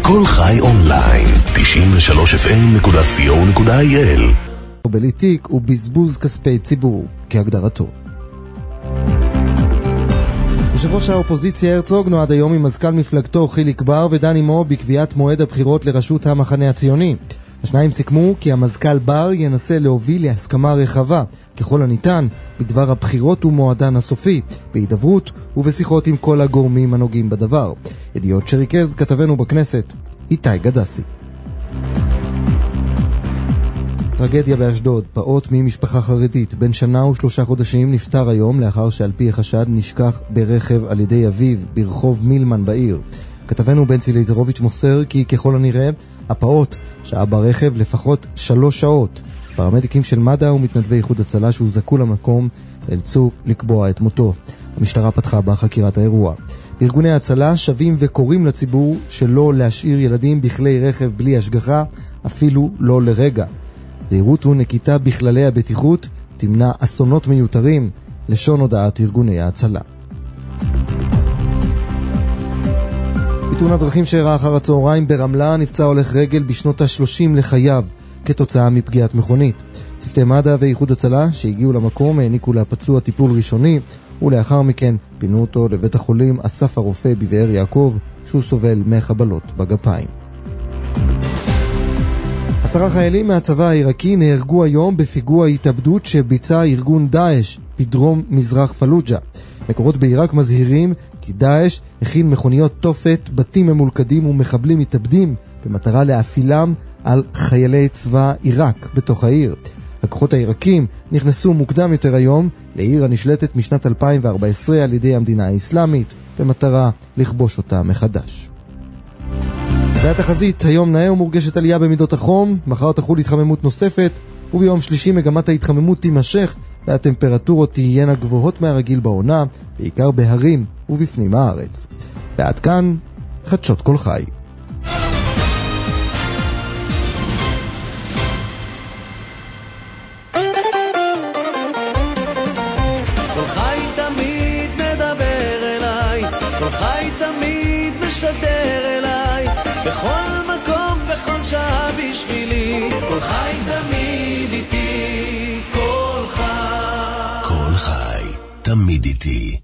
כל חי אונליין, 93fm.co.il. בלי תיק הוא בזבוז כספי ציבור, כהגדרתו. יושב ראש האופוזיציה הרצוג נועד היום עם מזכ"ל מפלגתו חיליק בר ודן עמו בקביעת מועד הבחירות לראשות המחנה הציוני. השניים סיכמו כי המזכ"ל בר ינסה להוביל להסכמה רחבה, ככל הניתן, בדבר הבחירות ומועדן הסופי, בהידברות ובשיחות עם כל הגורמים הנוגעים בדבר. ידיעות שריקז, כתבנו בכנסת, איתי גדסי. טרגדיה באשדוד, פעוט ממשפחה חרדית, בן שנה ו3 חודשים נפטר היום לאחר שעל פי החשד נשכח ברכב על ידי אביו ברחוב מילמן בעיר. כתבנו בנצי ליזרוביץ' מוסר כי ככל הנראה הפעוט שעה ברכב לפחות 3 שעות. פרמדיקים של מד"א ומתנדבי איחוד הצלה שהוזעקו למקום נאלצו לקבוע את מותו. המשטרה פתחה בחקירת האירוע. ארגוני ההצלה שווים וקוראים לציבור שלא להשאיר ילדים בכלי רכב בלי השגחה, אפילו לא לרגע. זהירות ונקיטה בכללי הבטיחות תמנע אסונות מיותרים, לשון הודעת ארגוני ההצלה. בתאונת דרכים שאירעה אחר הצהריים ברמלה נפצע הולך רגל בשנות ה-30 לחייו כתוצאה מפגיעת מכונית. צוותי מד"א ואיחוד הצלה שהגיעו למקום העניקו לפצוע טיפול ראשוני, ולאחר מכן פינו אותו לבית החולים אסף הרופא בבאר יעקב, שהוא סובל מחבלות בגפיים. 10 חיילים מהצבא העיראקי נהרגו היום בפיגוע התאבדות שביצע ארגון דאעש בדרום מזרח פלוג'ה. מקורות בעיראק מזהירים כי דאעש הכין מכוניות תופת, בתים ממולכדים ומחבלים מתאבדים במטרה להפעילם על חיילי צבא עיראק בתוך העיר. הכוחות העיראקים נכנסו מוקדם יותר היום לעיר הנשלטת משנת 2014 על ידי המדינה האסלאמית במטרה לכבוש אותה מחדש. והתחזית, היום נאה ומורגשת עלייה במידות החום, מחר תחול התחממות נוספת, וביום שלישי מגמת ההתחממות תימשך, והטמפרטורות תהיינה גבוהות מהרגיל בעונה, בעיקר בהרים ובפנים הארץ. ועד כאן, חדשות כל חי. כל חי תמיד מדבר אליי, כל חי תמיד משדר אליי, בכל מקום, בכל שעה בשבילי, כל חי תמיד איתי, כל חי. כל חי, תמיד איתי.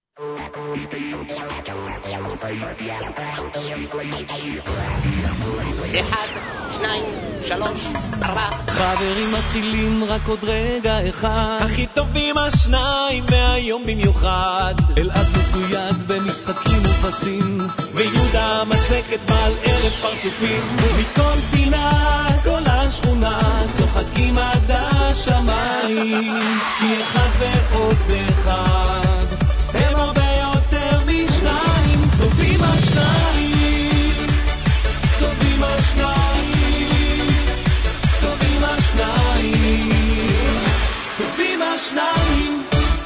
אחד, 2, 3, 4 חברים מתחילים רק עוד רגע אחד, הכי טובים השניים והיום במיוחד, אלעד מצויד במשחקים ופסים, ויהודה מצקת בעל ערב פרצופים, מכל פינה כל השכונה צוחקים עד השמיים, כי אחד ועוד אחד הם הרבה יותר משניים, טובים השניים, טובים השניים, טובים השניים, טובים השניים.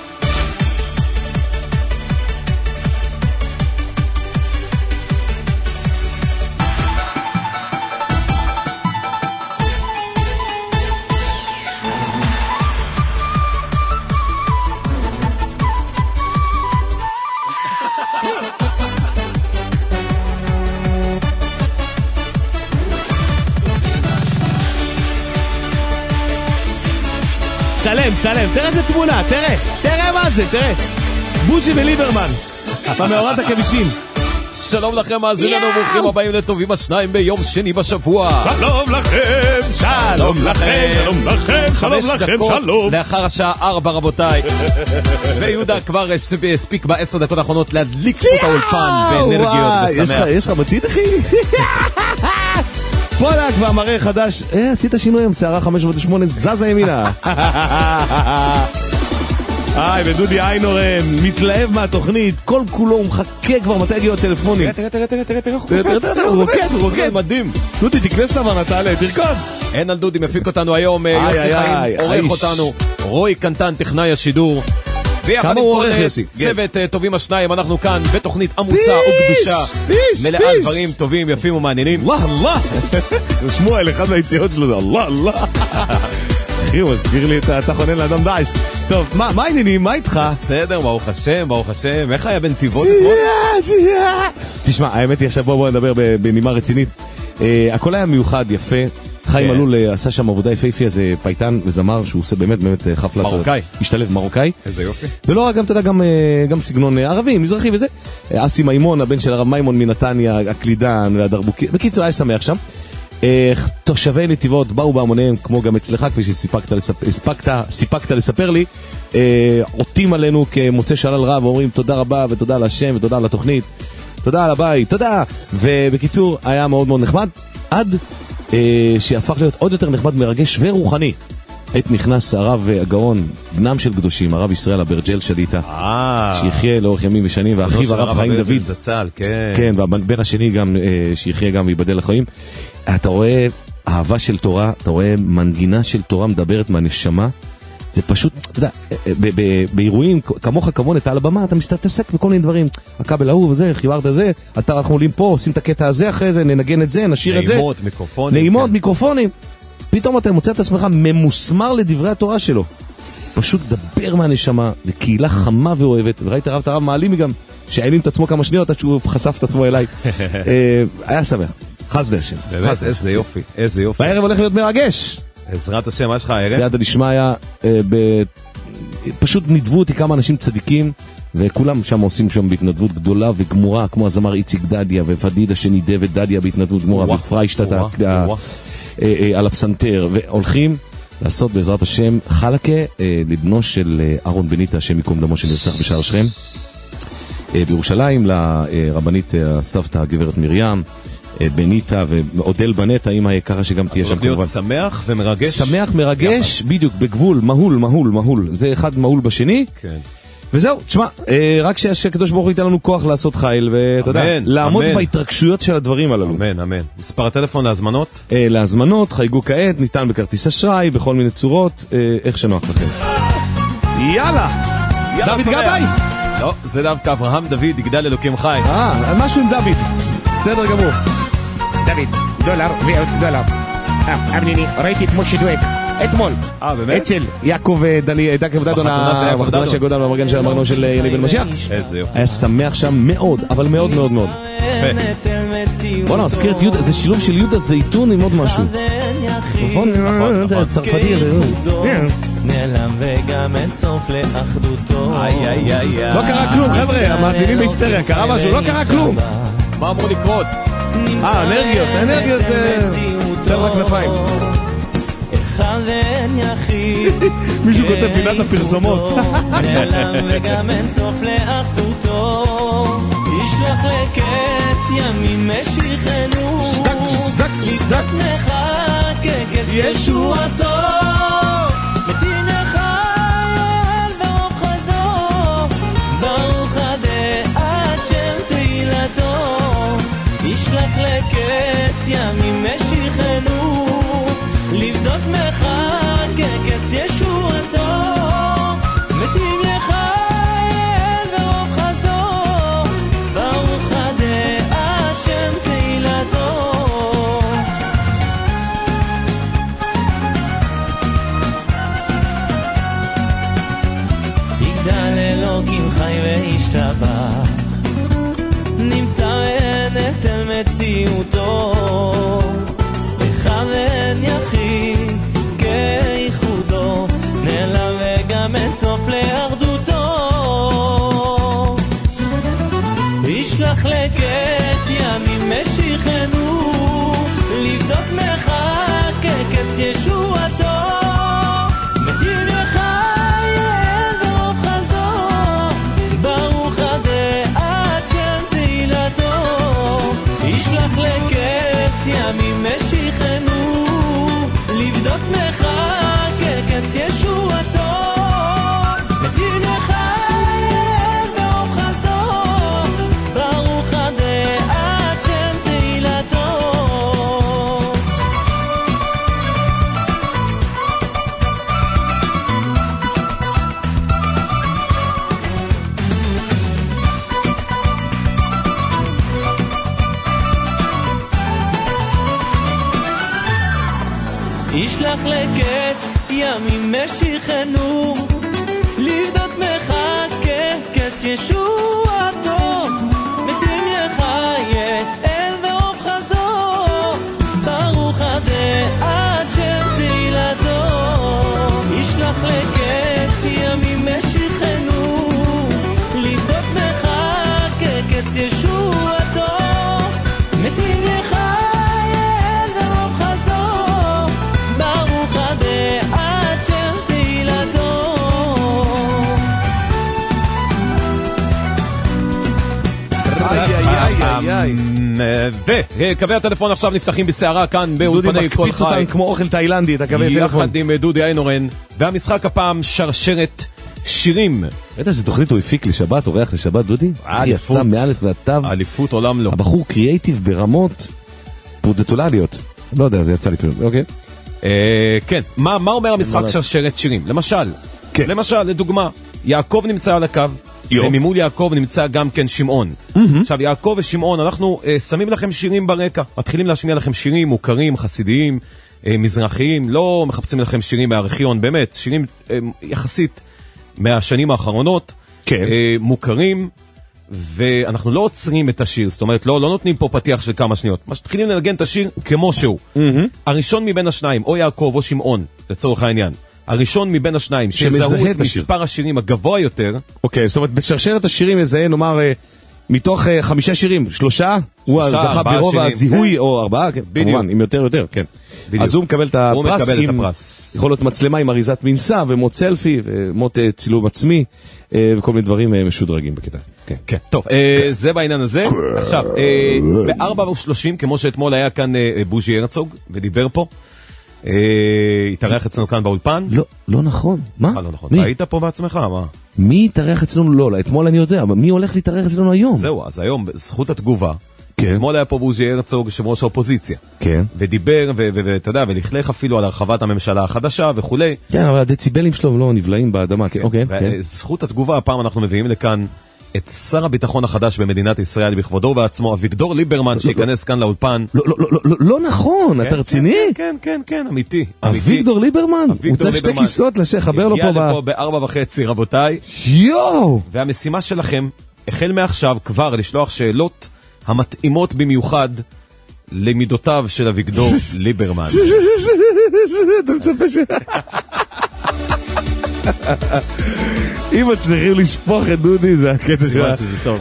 צלם, תראה איזה תמונה, תראה מה זה, תראה בוז'י וליברמן במאורת הכבישים. שלום לכם, מאזיננו, ברוכים הבאים לטובים השניים ביום שני בשבוע. שלום לכם, שלום לכם, שלום לכם, 5 דקות שלום. לאחר השעה 4 רבותיי, ויהודה כבר הספיק ב10 דקות האחרונות להדליק את האולפן באנרגיות ושמח. יש לך מצית אחי? פולק והמראה חדש, עשית שינוי עם שערה 508 זזה ימינה. ודודי איינורן מתלהב מהתוכנית, כל כולו הוא מחכה כבר מתי הגיעו הטלפונים. תראה, הוא רוקד מדהים. דודי תקנה סמן, תעלה, תרקוד. אין על דודי, מפיק אותנו היום יוסי חיים, עורך אותנו רוי קנטן, טכנאי השידור. כמה הוא עורך יוסי? צוות טובים השניים, אנחנו כאן בתוכנית עמוסה וקדושה, מלאה דברים טובים, יפים ומעניינים. אללה, אללה. שמואל, אחד מהיציאות שלו, אללה, אללה. אחי, הוא מזכיר לי אתה חונן לאדם דייש. טוב, מה העניינים? מה איתך? בסדר, ברוך השם, ברוך השם. איך היה בנתיבות? תשמע, האמת היא עכשיו בואו נדבר בנימה רצינית. הכל היה מיוחד, יפה. חיים אלול עשה שם עבודה יפהפייה, זה פייטן וזמר שהוא עושה באמת חפלת מרוקאי. השתלב מרוקאי. איזה יופי. ולא רק, גם אתה יודע, גם סגנון ערבי, מזרחי וזה. אסי מימון, הבן של הרב מימון מנתניה, הקלידן והדרבוקי. בקיצור, היה שמח שם. תושבי נתיבות באו בהמוניהם, כמו גם אצלך, כפי שסיפקת לספר לי, עוטים עלינו כמוצא שלל רב, ואומרים תודה רבה ותודה להשם ותודה לתוכנית, תודה על הבית, תודה. ובקיצור, היה מאוד מאוד נחמד, עד שהפך להיות עוד יותר נחמד, מרגש ורוחני. עת נכנס הרב הגאון, בנם של קדושים, הרב ישראל אברג'ל שליטה, שיחיה לאורך ימים ושנים, ואחיו הרב חיים דוד, כן, והבן השני גם שיחיה גם ויבדל לחיים. אתה רואה אהבה של תורה, אתה רואה מנגינה של תורה מדברת מהנשמה. זה פשוט, אתה יודע, באירועים כמוך כמון, אתה על הבמה, אתה מסתעסק בכל מיני דברים, הכבל ההוא וזה, חיברת זה, אנחנו עולים פה, עושים את הקטע הזה אחרי זה, ננגן את זה, נשיר את זה, נעימות, מיקרופונים. פתאום אתה מוצא את עצמך ממוסמר לדברי התורה שלו. פשוט דבר מהנשמה, לקהילה חמה ואוהבת, וראית את הרב מעלים גם, שהעלים את עצמו כמה שניות, עד שהוא חשף את עצמו אליי. היה שמח. חסדי השם. באמת, איזה יופי, איזה יופי. והערב הולך להיות מרגש. עזרת השם, מה יש לך הערב? סייעתא דשמיא, פשוט נדבו אותי כמה אנשים צדיקים, וכולם שם עושים שם בהתנדבות גדולה וגמורה, כמו הזמר איציק דדיה, ופדידה שנידב את דדיה בהתנדבות גמורה, ופריישטט על הפסנתר, והולכים לעשות בעזרת השם חלקה לבנו של אהרון בניטה, השם יקום דמו, שנרצח בשער שכם, בירושלים, לרבנית הסבתא הגברת מרים בניטה ועודל בנט, האמא היקרה שגם תהיה שם כמובן. להיות שמח ומרגש. שמח, מרגש, בדיוק, בגבול, מהול. זה אחד מהול בשני. כן. וזהו, תשמע, רק שהקדוש ברוך הוא ייתן לנו כוח לעשות חייל, ואתה יודע, לעמוד בהתרגשויות של הדברים הללו. אמן, אמן. מספר הטלפון להזמנות? להזמנות, חייגו כעת, ניתן בכרטיס אשראי, בכל מיני צורות, איך שנוח לכם. יאללה! דוד גבאי! לא, זה דווקא אברהם דוד, יגדל אלוקים חי. משהו עם דוד. בסדר גמור. דוד, דולר ועוד דולר. אמניני, ראיתי את משה דואק. אתמול. באמת? אצל יעקב דדון, בחתונה של גודל במרגן של המרגנו של ילי בן משיח. איזה יופי. היה שמח שם מאוד, אבל מאוד מאוד מאוד. בוא נזכיר את יהודה, זה שילוב של יהודה זייתון עם עוד משהו. נכון? צרפתי הזה. נעלם וגם אין סוף לאחדותו. לא קרה כלום, חבר'ה, המאזינים בהיסטריה, קרה משהו, לא קרה כלום. מה אמור לקרות? אנרגיות של רק כנפיים. אחד אין יחיד, מישהו כותב פינת הפרסומות. נעלם וגם אין סוף לאחדותו, ישלח לקץ ימים משיחנו, סדק מחכה כץ ישועתו, מתים לחייל ברוב חסדו, ברוך הדעת של תהילתו, ישלח לקץ ימים משיחנו, לבדות מחכה קץ ישועתו, מתים לחייל ברוב חסדו, ברוך הדעת שם תהילתו. יגדל אלוקים חי וישתבח, נמצא ענת אל מציאותו, אחד אין יחיד כייחודו, נעלם וגם אין סוף לאחדותו, ישלח לקץ ימים משיחנו, לבדוק מחכה קץ ישועתו, מתים לחייל ברוב חסדו, ברוך הדעת שם תהילתו, ישלח לקץ ימים משיחנו, לבדוק מחכה קץ ישועתו, מתים לחייל ברוב חסדו, ברוך הדעת שם תהילתו. ישלח לקץ ימים משיחנו לבדות מחכה קץ ישועתו מתים יחיה אל ואוף חסדו ברוך עדה עד שתהילתו ישלח לקץ ימים משיחנו לבדות מחכה קץ ישועתו מתים יחיה אל ואוף חסדו ברוך עדה עד שתהילתו וקווי הטלפון עכשיו נפתחים בסערה כאן באולפני כל מקפיץ אותם חי כמו אוכל תאילנדי, את הקווי הטלפון. יחד עם דודי איינורן, והמשחק הפעם שרשרת שירים. ראית איזה תוכנית הוא הפיק לשבת, אורח לשבת, דודי? אחי עשה מאלף ועד תו. אליפות עולם לא. הבחור קריאייטיב ברמות פרוצטולליות. לא יודע, זה יצא לי פשוט, אוקיי. כן, מה אומר המשחק שרשרת שירים? למשל, לדוגמה, יעקב נמצא על הקו, וממול יעקב נמצא גם כן שמעון. עכשיו, יעקב ושמעון, אנחנו שמים לכם שירים ברקע, מתחילים להשמיע לכם שירים מוכרים, חסידיים, מזרחיים, לא מחפשים לכם שירים מהארכיון, באמת, שירים יחסית מהשנים האחרונות, מוכרים, ואנחנו לא עוצרים את השיר, זאת אומרת, לא נותנים פה פתיח של כמה שניות, מתחילים לנגן את השיר כמו שהוא. הראשון מבין השניים, או יעקב או שמעון, לצורך העניין, הראשון מבין השניים, שזהו את מספר השירים הגבוה יותר. אוקיי, זאת אומרת, בשרשרת השירים יזהה, נאמר, מתוך 5 שירים, 3, הוא זכה ברוב הזיהוי, או 4, כמובן, אם יותר, כן. אז הוא מקבל את הפרס, יכול להיות מצלמה עם אריזת מנסה, ומות סלפי, ומות צילום עצמי, וכל מיני דברים משודרגים בכיתה. כן, טוב, זה בעניין הזה. עכשיו, ב-4:30, כמו שאתמול היה כאן בוז'י הרצוג, ודיבר פה, התארח אצלנו כאן באולפן. לא נכון. מה? לא נכון. אתה היית פה בעצמך, מה? מי התארח אצלנו? לא, אתמול אני יודע, אבל מי הולך להתארח אצלנו היום? זהו, אז היום, זכות התגובה, אתמול היה פה בוז'י הרצוג, יושב ראש האופוזיציה. כן. ודיבר, ואתה יודע, ולכלך אפילו על הרחבת הממשלה החדשה וכולי. כן, אבל הדציבלים שלו לא נבלעים באדמה. אוקיי. זכות התגובה, הפעם אנחנו מביאים לכאן את שר הביטחון החדש במדינת ישראל בכבודו בעצמו, אביגדור ליברמן, שיכנס כאן לאולפן. לא נכון, אתה רציני? כן, אמיתי. אביגדור ליברמן? הוא צריך 2 כיסאות לחבר לו פה הגיע לפה ב-4:30, רבותיי. יואו! והמשימה שלכם, החל מעכשיו כבר לשלוח שאלות המתאימות במיוחד למידותיו של אביגדור ליברמן. אתה מצפה ש... אם מצליחים לשפוך את דודי, זה הקטע שלה. זה טוב.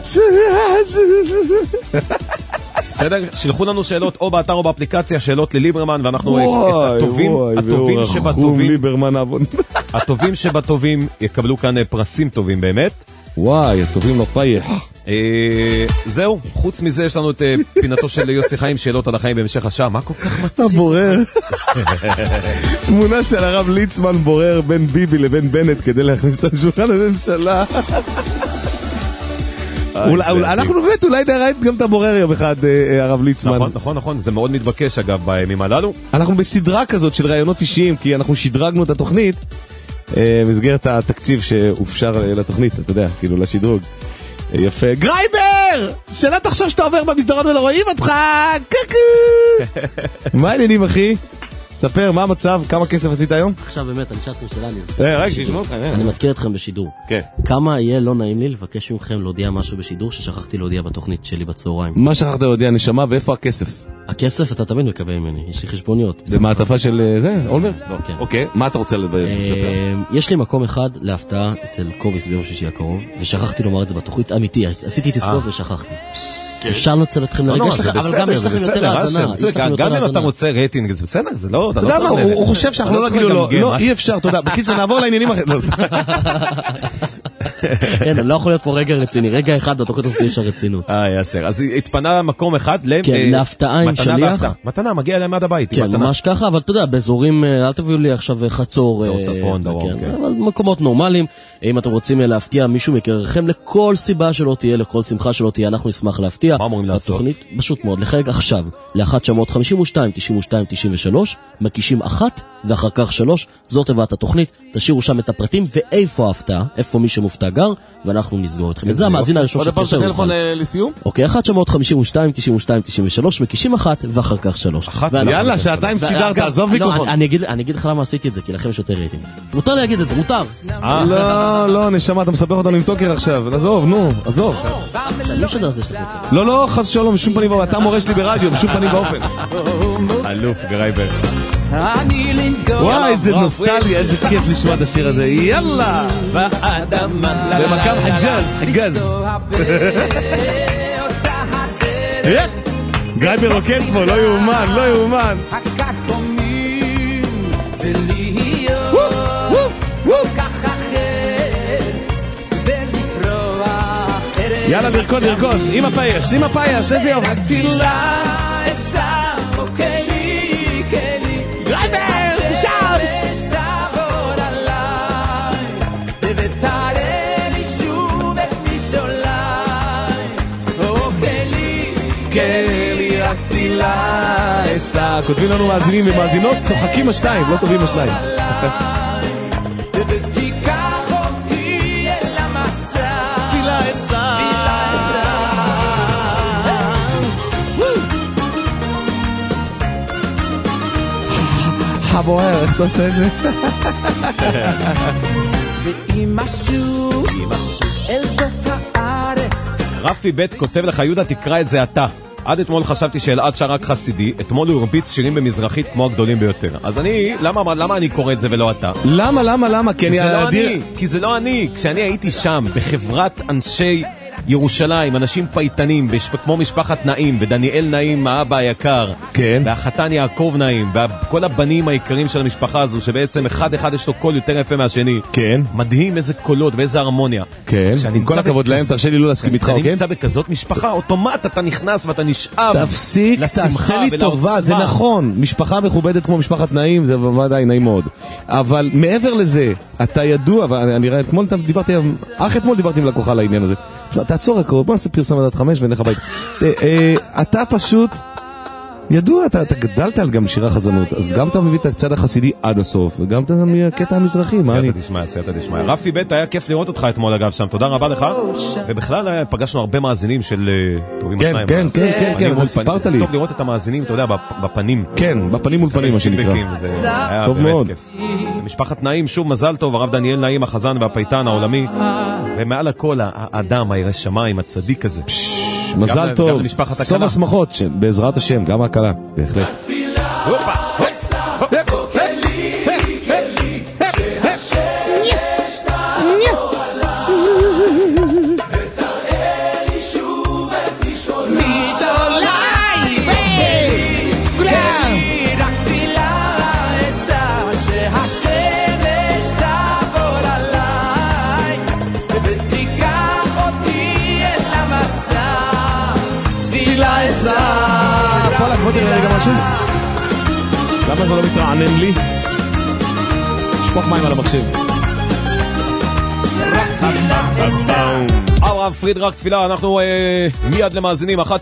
בסדר? שלחו לנו שאלות או באתר או באפליקציה, שאלות לליברמן, ואנחנו הטובים שבטובים, הטובים שבטובים יקבלו כאן פרסים טובים באמת. וואי, הטובים לא פייח. זהו, חוץ מזה יש לנו את פינתו של יוסי חיים, שאלות על החיים במשך השעה. מה כל כך מצחיק? הבורר. תמונה של הרב ליצמן בורר בין ביבי לבין בנט כדי להכניס את השולחן לממשלה. אנחנו באמת אולי נראה גם את הבורר יום אחד, הרב ליצמן. נכון, זה מאוד מתבקש אגב בימים הללו. אנחנו בסדרה כזאת של רעיונות אישיים, כי אנחנו שדרגנו את התוכנית במסגרת התקציב שהופשר לתוכנית, אתה יודע, כאילו לשדרוג. יפה. גרייבר! שלא תחשוב שאתה עובר במסדרון ולא רואים אותך! קוקו! מה העניינים, אחי? ספר, מה המצב? כמה כסף עשית היום? עכשיו באמת, אני שאלתם שאלה. רק שישמעו אותך. אני מתקיר אתכם בשידור. כן. כמה יהיה לא נעים לי לבקש מכם להודיע משהו בשידור ששכחתי להודיע בתוכנית שלי בצהריים? מה שכחת להודיע, נשמה, ואיפה הכסף? הכסף אתה תמיד מקבל ממני, יש לי חשבוניות. זה מעטפה של זה? אולמר? לא, כן. אוקיי, מה אתה רוצה לדבר? יש לי מקום אחד להפתעה אצל קוביס ביום שישי הקרוב, ושכחתי לומר את זה בתוכנית אמיתי, עשיתי תספות ושכחתי. אפשר לנצל אתכם לרגש לכם, אבל גם יש לכם יותר האזנה. גם אם אתה רוצה רייטינג, זה בסדר, זה לא... הוא חושב שאנחנו לא נגיד לו, לא, אי אפשר, תודה. בקיצור, נעבור לעניינים אחרים. אין, לא יכול להיות פה רגע רציני, רגע אחד בתוכנית הסגיש הרצינות. ישר, אז התפנה מקום אחד להפתעה עם שליח. מתנה, מגיע אליהם עד הבית. כן, ממש ככה, אבל אתה יודע, באזורים, אל תביאו לי עכשיו חצור. צפון, דרום, כן. אבל מקומות נורמליים, אם אתם רוצים להפתיע מישהו מקררכם, לכל סיבה שלא תהיה, לכל שמחה שלא תהיה, אנחנו נשמח להפתיע. מה אמורים לעשות? פשוט מאוד, לחייג עכשיו, ל-1-952-92-93, מקישים 1 ואחר כך 3, זאת תיבת התוכנית, תשאירו שם את הפרטים ואיפה ההפתעה, איפה מי שמופתע גר, ואנחנו נסגור אתכם. זה המאזין הראשון עוד הפעם טלפון לסיום? אוקיי, 1-952, 92, 93, מקישים 1 ואחר כך 3. יאללה, שעתיים שידרת, עזוב מיקרופון. אני אגיד לך למה עשיתי את זה, כי לכם יש יותר רייטינג. מותר להגיד את זה, מותר. לא, נשמה, אתה מספר אותנו עם טוקר עכשיו. עזוב, נו, עזוב. אני לא שדר זה שאתה יותר. לא, חס שלום, בשום פנים ואופן. אתה מורה שלי ברדיו, בשום פנים ואופן. אלוף גרייבר. וואי, איזה נוסטליה, איזה כיף לשמוע את השיר הזה. יאללה! במקם חג'ז. גרייבר רוקד פה, לא יאומן. יאללה, לרקוד, עם הפייס, איזה יופי. גרייבר, שב! כותבים לנו מאזינים ומאזינות, צוחקים השתיים, לא טובים השתיים. בוער, איך אתה עושה את זה? ואם משהו אל זאת הארץ. רפי בית כותב לך, יהודה תקרא את זה אתה. עד אתמול חשבתי שאלעד שר רק חסידי, אתמול הוא הרביץ שירים במזרחית כמו הגדולים ביותר. אז אני, למה אני קורא את זה ולא אתה? למה? כי זה לא אני. כשאני הייתי שם, בחברת אנשי ירושלים, אנשים פייטנים, כמו משפחת נעים, ודניאל נעים, האבא היקר, כן. והחתן יעקב נעים, וכל הבנים העיקרים של המשפחה הזו, שבעצם אחד יש לו קול יותר יפה מהשני. כן. מדהים איזה קולות ואיזה הרמוניה. כן. עם כל הכבוד להם, תרשה לי לא להסכים איתך, אוקיי? כשאני נמצא בכזאת משפחה, אוטומט אתה נכנס ואתה נשאב. תפסיק, תעשה לי טובה, זה נכון. משפחה מכובדת כמו משפחת נעים, זה ודאי נעים מאוד. אבל מעבר לזה, אתה ידוע, ואני רואה, אתמול דיברתי עם לקוחה על העניין הזה. תעצור הכל, בוא נעשה פרסום עד 5 ונלך הבית. אתה פשוט ידוע, אתה גדלת על גם שירה חזנות, אז גם אתה מביא את הצד החסידי עד הסוף, וגם אתה מהקטע המזרחי, מה אני? סייעתא דשמיא. רפי בית, היה כיף לראות אותך אתמול אגב שם, תודה רבה לך. ובכלל פגשנו הרבה מאזינים של טובים השניים. כן, סיפרת לי. טוב לראות את המאזינים, אתה יודע, בפנים. כן, בפנים מול פנים, מה שנקרא. זה היה טוב מאוד. באמת כיף. משפחת נעים, שוב מזל טוב, הרב דניאל נעים, החזן והפייטן העולמי. ומעל הכל, האדם, הירא שמיים, הצדיק הזה. מזל טוב, סוף השמחות, בעזרת השם, גם הקלה, בהחלט. למה זה לא מתרענן לי? שפוך מים על המחשב. הרב פריד רק תפילה, אנחנו מיד למאזינים 1-900-52-92-93,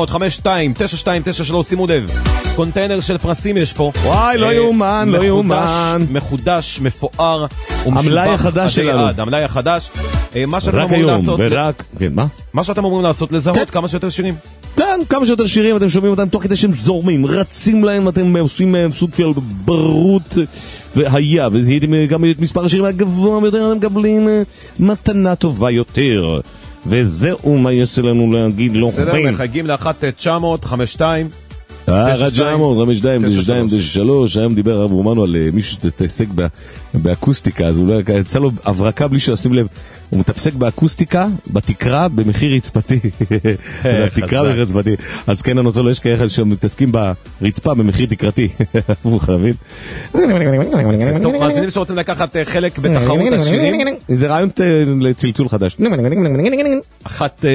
שימו לב, קונטיינר של פרסים יש פה. וואי, לא יאומן, לא יאומן. מחודש, מפואר, המלאי החדש שלנו. המלאי החדש. מה שאתם רק אמורים היום, לעשות, כן, מה? מה שאתם אמורים לעשות, לזהות כמה שיותר שירים. כן, כמה שיותר שירים, אתם שומעים אותם תוך כדי שהם זורמים, רצים להם, אתם עושים מהם סוג של ברות והיה, והייתם גם את מספר השירים הגבוה ביותר, אתם מקבלים מתנה טובה יותר. וזהו מה יש לנו להגיד לו. בסדר, מחייגים ל-1-900-52 רג'אמור, 52-93, היום דיבר הרב רומנו על מישהו שתתעסק באקוסטיקה, אז אולי יצא לו הברקה בלי שישים לב, הוא מתעסק באקוסטיקה, בתקרה, במחיר רצפתי. בתקרה במחיר רצפתי. אז כן, הנושא לא יש כאלה שמתעסקים ברצפה במחיר תקרתי. הוא חייבים. טוב, מאזינים שרוצים לקחת חלק בתחרות השירים. זה רעיון לצלצול חדש. 1-900-52-92-93,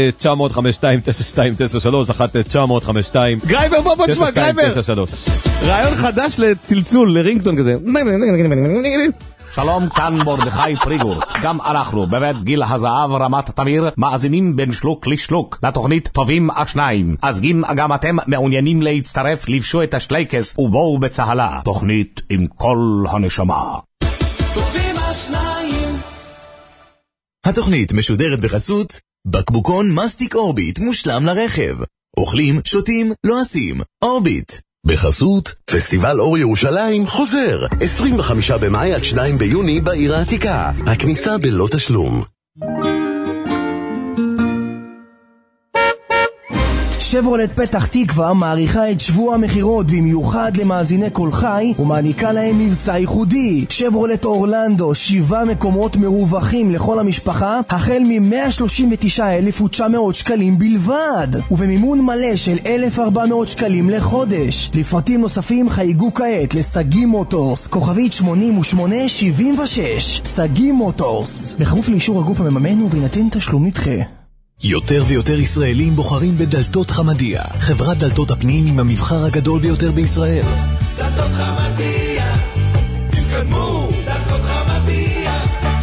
1-900-52 גרייבר, בוא תשמע, גרייבר. רעיון חדש לצלצול, לרינגטון כזה. שלום, כאן מרדכי פריגור. גם אנחנו בבית גיל הזהב רמת תמיר מאזינים בין שלוק לשלוק לתוכנית טובים השניים. אז גם אתם מעוניינים להצטרף, לבשו את השלייקס ובואו בצהלה. תוכנית עם כל הנשמה. טובים השניים. התוכנית משודרת בחסות בקבוקון מסטיק אורביט מושלם לרכב. אוכלים, שותים, לועסים. אורביט. בחסות פסטיבל אור ירושלים חוזר 25 במאי עד 2 ביוני בעיר העתיקה. הכניסה בלא תשלום. שברולט פתח תקווה מעריכה את שבוע המחירות במיוחד למאזיני כל חי ומעניקה להם מבצע ייחודי. שברולט אורלנדו 7 מקומות מרווחים לכל המשפחה החל מ-139,900 שקלים בלבד ובמימון מלא של 1,400 שקלים לחודש. לפרטים נוספים חייגו כעת לסגי מוטורס כוכבית 8876. סגי מוטורס בכפוף לאישור הגוף המממן ובהינתן תשלום נדחה. יותר ויותר ישראלים בוחרים בדלתות חמדיה, חברת דלתות הפנים עם המבחר הגדול ביותר בישראל. דלתות חמדיה, תתקדמו, דלתות חמדיה.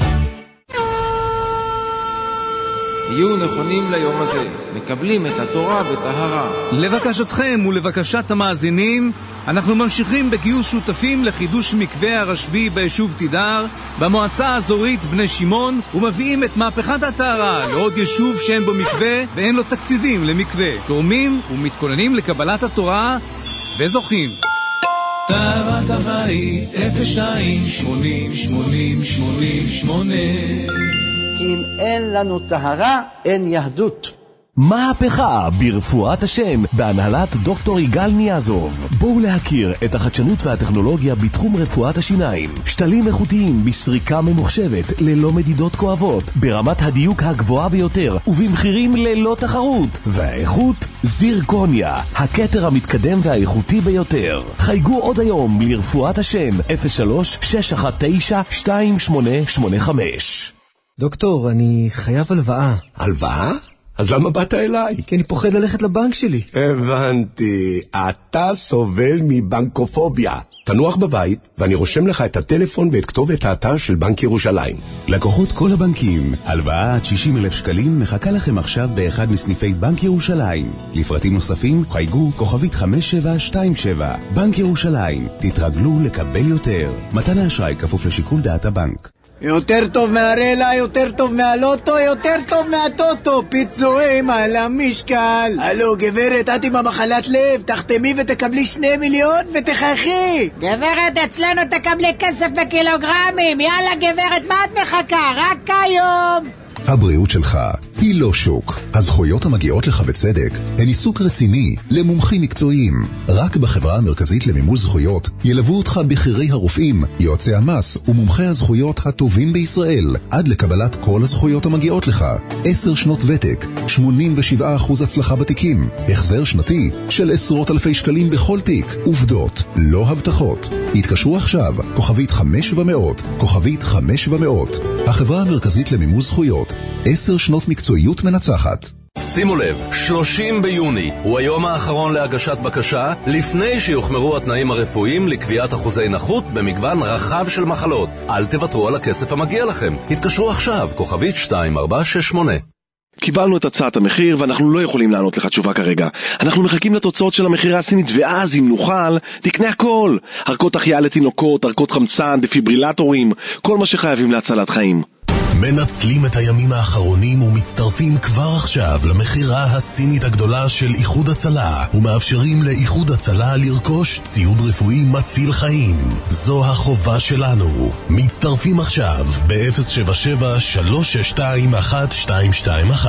יהיו נכונים ליום הזה, מקבלים את התורה בטהרה. לבקשתכם ולבקשת המאזינים, אנחנו ממשיכים בגיוס שותפים לחידוש מקווה הרשב"י ביישוב תידר, במועצה האזורית בני שמעון, ומביאים את מהפכת הטהרה לעוד יישוב שאין בו מקווה ואין לו תקציבים למקווה. תורמים ומתכוננים לקבלת התורה וזוכים. טהרת הבית 02-80-80-88. אם אין לנו טהרה, אין יהדות. מהפכה ברפואת השם בהנהלת דוקטור יגאל ניאזוב. בואו להכיר את החדשנות והטכנולוגיה בתחום רפואת השיניים. שתלים איכותיים בסריקה ממוחשבת ללא מדידות כואבות, ברמת הדיוק הגבוהה ביותר ובמחירים ללא תחרות. והאיכות זירקוניה, הכתר המתקדם והאיכותי ביותר. חייגו עוד היום לרפואת השם 03-619-2885. דוקטור, אני חייב הלוואה. הלוואה? אז למה באת אליי? כי אני פוחד ללכת לבנק שלי. הבנתי, אתה סובל מבנקופוביה. תנוח בבית, ואני רושם לך את הטלפון ואת כתובת האתר של בנק ירושלים. לקוחות כל הבנקים, הלוואה עד 60,000 שקלים מחכה לכם עכשיו באחד מסניפי בנק ירושלים. לפרטים נוספים, חייגו כוכבית 5727. בנק ירושלים, תתרגלו לקבל יותר. מתן האשראי כפוף לשיקול דעת הבנק. יותר טוב מהרלה, יותר טוב מהלוטו, יותר טוב מהטוטו. פיצויים על המשקל. הלו גברת, את עם המחלת לב, תחתמי ותקבלי 2 מיליון ותחייכי. גברת, אצלנו תקבלי כסף בקילוגרמים. יאללה גברת, מה את מחכה? רק היום. הבריאות שלך היא לא שוק. הזכויות המגיעות לך בצדק הן עיסוק רציני למומחים מקצועיים. רק בחברה המרכזית למימוש זכויות ילוו אותך בכירי הרופאים, יועצי המס ומומחי הזכויות הטובים בישראל עד לקבלת כל הזכויות המגיעות לך. 10 שנות ותק, 87% הצלחה בתיקים, החזר שנתי של עשרות אלפי שקלים בכל תיק. עובדות, לא הבטחות. התקשרו עכשיו, כוכבית 500, כוכבית 500. החברה המרכזית למימוש זכויות, 10 שנות מקצועיות מנצחת. שימו לב, 30 ביוני הוא היום האחרון להגשת בקשה לפני שיוחמרו התנאים הרפואיים לקביעת אחוזי נכות במגוון רחב של מחלות. אל תוותרו על הכסף המגיע לכם. התקשרו עכשיו, כוכבית 2468. קיבלנו את הצעת המחיר ואנחנו לא יכולים לענות לך תשובה כרגע. אנחנו מחכים לתוצאות של המחירה הסינית, ואז אם נוכל, תקנה הכל. ערכות החייאה לתינוקות, ערכות חמצן, דפיברילטורים, כל מה שחייבים להצלת חיים. מנצלים את הימים האחרונים ומצטרפים כבר עכשיו למחירה הסינית הגדולה של איחוד הצלה ומאפשרים לאיחוד הצלה לרכוש ציוד רפואי מציל חיים. זו החובה שלנו. מצטרפים עכשיו ב-077-362-1221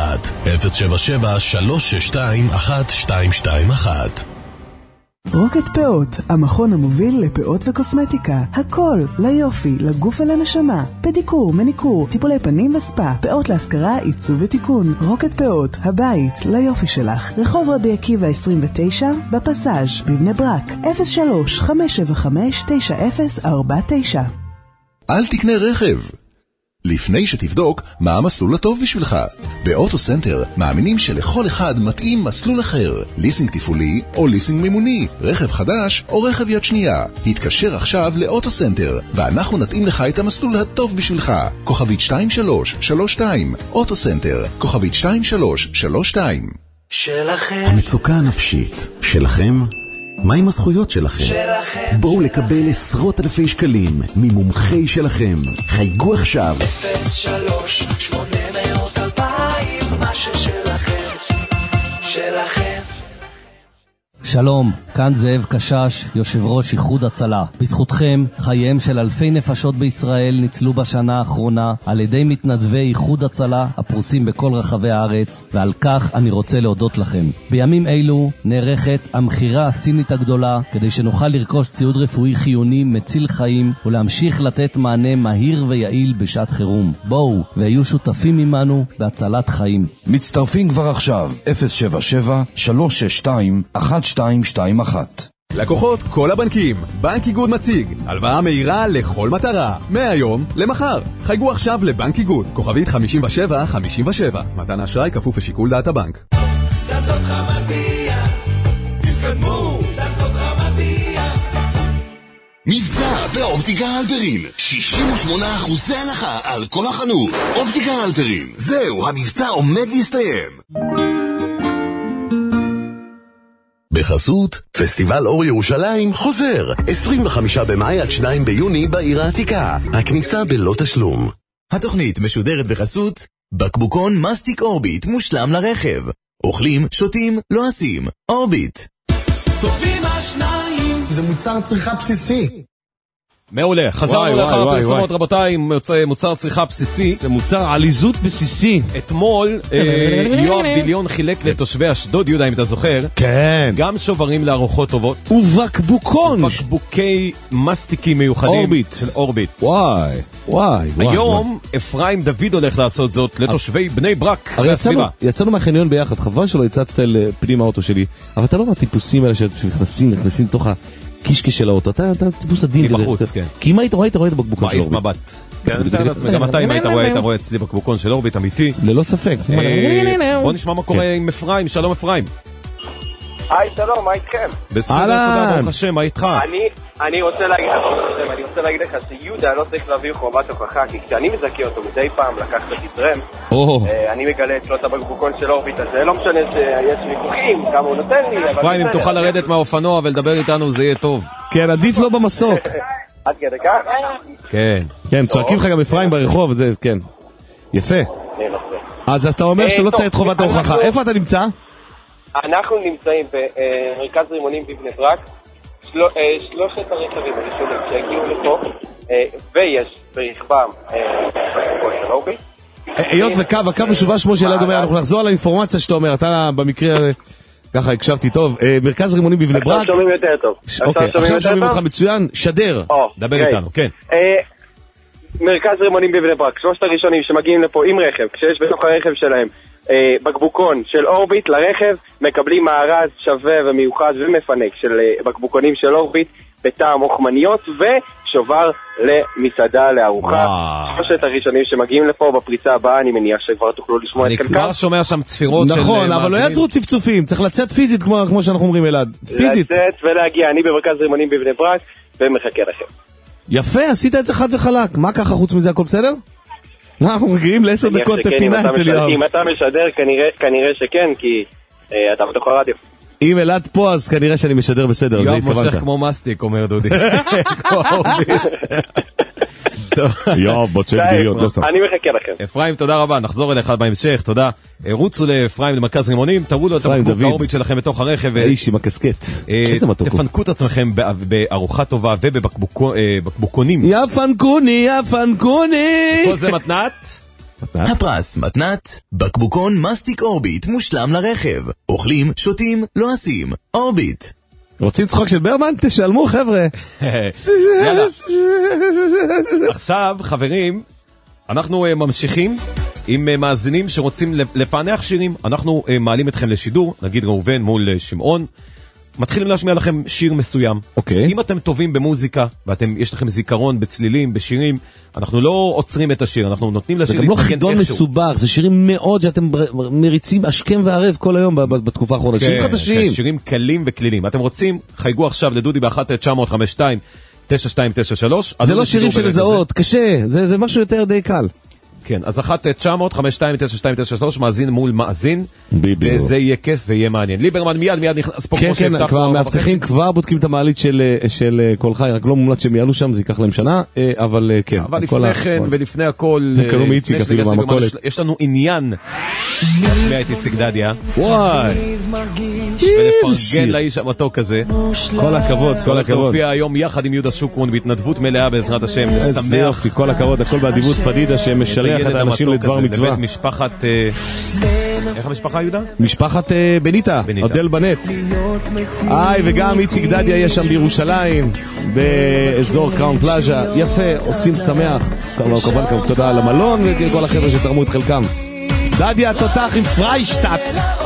077-362-1221. רוקט פאות, המכון המוביל לפאות וקוסמטיקה. הכל ליופי, לגוף ולנשמה. פדיקור, מניקור, טיפולי פנים וספה, פאות להשכרה, עיצוב ותיקון. רוקט פאות, הבית ליופי שלך. רחוב רבי עקיבא 29 בפסאז' בבני ברק. 03-575-9049. אל תקנה רכב. לפני שתבדוק מה המסלול הטוב בשבילך. באוטו סנטר מאמינים שלכל אחד מתאים מסלול אחר, ליסינג תפעולי או ליסינג מימוני, רכב חדש או רכב יד שנייה. התקשר עכשיו לאוטו סנטר ואנחנו נתאים לך את המסלול הטוב בשבילך. כוכבית 2332, אוטו סנטר, כוכבית 2332. שלכם. המצוקה הנפשית שלכם? מה עם הזכויות שלכם? שלכם. בואו לקבל עשרות אלפי שקלים ממומחי שלכם. חייגו עכשיו 03-800-2000, מה ששלכם. שלכם. שלום, כאן זאב קשש, יושב ראש איחוד הצלה. בזכותכם, חייהם של אלפי נפשות בישראל ניצלו בשנה האחרונה על ידי מתנדבי איחוד הצלה הפרוסים בכל רחבי הארץ, ועל כך אני רוצה להודות לכם. בימים אלו נערכת המחירה הסינית הגדולה, כדי שנוכל לרכוש ציוד רפואי חיוני מציל חיים, ולהמשיך לתת מענה מהיר ויעיל בשעת חירום. בואו והיו שותפים עמנו בהצלת חיים. מצטרפים כבר עכשיו, 077-362-1221. לקוחות כל הבנקים, בנק איגוד מציג הלוואה מהירה לכל מטרה, מהיום למחר. חייגו עכשיו לבנק איגוד, כוכבית 5757. מתן האשראי כפוף לשיקול דעת הבנק. דלתות חמדיה, תתקדמו, דלתות חמדיה. מבצע באופטיקה אלפרין, 68% הנחה על כל החנות. אופטיקה אלפרין, זהו, המבצע עומד להסתיים. בחסות, פסטיבל אור ירושלים חוזר, 25 במאי עד 2 ביוני בעיר העתיקה. הכניסה בלא תשלום. התוכנית משודרת בחסות בקבוקון מסטיק אורביט מושלם לרכב. אוכלים, שותים, לועסים. אורביט. טובים השניים. זה מוצר צריכה בסיסי. מעולה, חזרנו לאחר הפרסומות רבותיי, מוצר צריכה בסיסי. זה מוצר עליזות בסיסי. אתמול יואב ביליון חילק לתושבי אשדוד, יהודה אם אתה זוכר. כן. גם שוברים לארוחות טובות. ובקבוקון. בקבוקי מסטיקים מיוחדים. אורביט. של אורביט. וואי. היום אפרים דוד הולך לעשות זאת לתושבי בני ברק. הרי יצאנו מהחניון ביחד, חבל שלא יצצת אל פנים האוטו שלי. אבל אתה לא מהטיפוסים האלה שנכנסים לתוך קישקי של האוטו, אתה טיפוס עדין כזה. בחוץ, כן. כי אם היית רואה את בקבוקון של אורביט. מבט. כן, אני מתאר לעצמי, גם אתה אם היית רואה אצלי בקבוקון של אורביט אמיתי. ללא ספק. בוא נשמע מה קורה עם אפרים, שלום אפרים. היי, שלום, מה איתכם? בסדר, תודה ברוך השם, מה איתך? אני רוצה להגיד לך שיהודה לא צריך להביא חובת הוכחה, כי כשאני מזכה אותו מדי פעם לקחת תתרם, אני מגלה אצלו את הבקבוקון של אורביט הזה, לא משנה שיש ויכוחים, כמה הוא נותן לי. אפרים, אם תוכל לרדת מהאופנוע ולדבר איתנו זה יהיה טוב. כן, עדיף לא במסוק. עד כדי כך? כן, צועקים לך גם אפרים ברחוב, זה כן. יפה. אז אתה אומר שאתה לא צריך את חובת ההוכחה. איפה אתה נמצא? אנחנו נמצאים במרכז רימונים בבני ברק. שלושת הרכבים הראשונים שהגיעו לפה, ויש ברכבם בקבוקון של אורביט. היות וקו משובש כמו שאלעד אומר, אנחנו נחזור על האינפורמציה שאתה אומר, אתה במקרה ככה הקשבתי טוב, מרכז רימונים בבני ברק. עכשיו שומעים יותר טוב. אוקיי, עכשיו שומעים אותך מצוין, שדר. דבר איתנו, כן. מרכז רימונים בבני ברק, שלושת הראשונים שמגיעים לפה עם רכב, כשיש בתוך הרכב שלהם בקבוקון של אורביט לרכב, מקבלים מארז שווה ומיוחד ומפנק של בקבוקונים של אורביט בטעם אוכמניות ושובר למסעדה לארוחה. שלושת הראשונים שמגיעים לפה בפריצה הבאה, אני מניח שכבר תוכלו לשמוע את חלקם. אני כבר שומע שם צפירות של מאזינים. נכון, אבל לא יעצרו צפצופים, צריך לצאת פיזית כמו שאנחנו אומרים אלעד. פיזית. לצאת ולהגיע, אני במרכז רימונים בבני ברק ומחכה לכם. יפה, עשית את זה חד וחלק. מה ככה חוץ מזה הכל בסדר? אנחנו מגיעים ל10 דקות פינה אצל יואב. אם אתה משדר, כנראה שכן, כי אתה בתוך הרדיו. אם אלעד פה, אז כנראה שאני משדר בסדר. יואב מושך כמו מסטיק, אומר דודי. יואב, בוצ'ק דיליון. אני מחכה לכם. אפרים, תודה רבה, נחזור אליך בהמשך, תודה. רוצו לאפרים למרכז רימונים, תראו לו את הבקבוק האורביט שלכם בתוך הרכב. איש עם הקסקט. איזה מתוק. תפנקו את עצמכם בארוחה טובה ובבקבוקונים. יפנקוני. כל זה מתנת? הפרס מתנת בקבוקון מסטיק אורביט מושלם לרכב. אוכלים, שותים, לועסים. אורביט. רוצים צחוק של ברמן? תשלמו חבר'ה. יאללה. עכשיו חברים, אנחנו ממשיכים עם מאזינים שרוצים לפענח שירים. אנחנו מעלים אתכם לשידור, נגיד ראובן מול שמעון, מתחילים להשמיע לכם שיר מסוים. אם אתם טובים במוזיקה, ויש לכם זיכרון בצלילים, בשירים, אנחנו לא עוצרים את השיר, אנחנו נותנים לשיר. זה גם לא חידון מסובך, זה שירים מאוד שאתם מריצים השכם והערב כל היום בתקופה האחרונה. שירים חדשים. שירים קלים וכלילים. אתם רוצים, חייגו עכשיו לדודי ב-1952-9293. זה לא שירים של לזהות, קשה, זה משהו יותר די קל. כן, אז 1-900-52-9293, מאזין מול מאזין, וזה יהיה כיף ויהיה מעניין. ליברמן מיד נכנס פה כמו שהבטחנו. כן, כבר המאבטחים כבר בודקים את המעלית של כל חי, רק לא מומלץ שהם יעלו שם, זה ייקח להם שנה, אבל כן. אבל לפני כן ולפני הכל, יש לנו עניין להשמיע את איציק דדיה. וואי. ולפרגן לאיש המתוק הזה. כל הכבוד, כל הכבוד. להופיע היום יחד עם יהודה שוקרון בהתנדבות מלאה בעזרת השם. איזה יופי, כל הכבוד, הכל באדיבות פדידה שמשלח את האנשים לדבר מצווה. לבית משפחת... איך המשפחה יהודה? משפחת בניטה, עודל בנט. וגם איציק דדיה יש שם בירושלים, באזור קראון פלאז'ה. יפה, עושים שמח. כמובן, תודה על המלון וכל החבר'ה שתרמו את חלקם. דדיה תותח עם פריישטאט.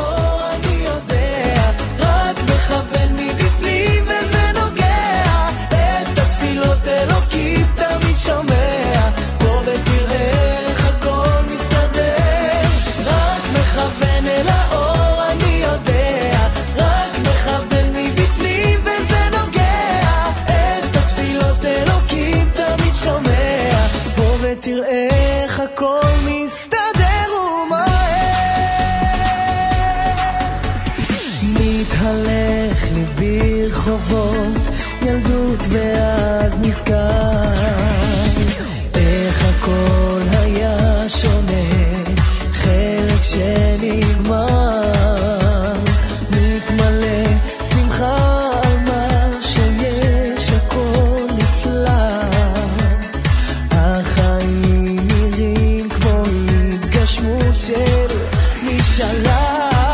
ילדות ואז נזכר איך הכל היה שונה, חלק שנגמר, מתמלא שמחה על מה שיש, הכל נפלא, החיים נראים כמו התגשמות של משאלה.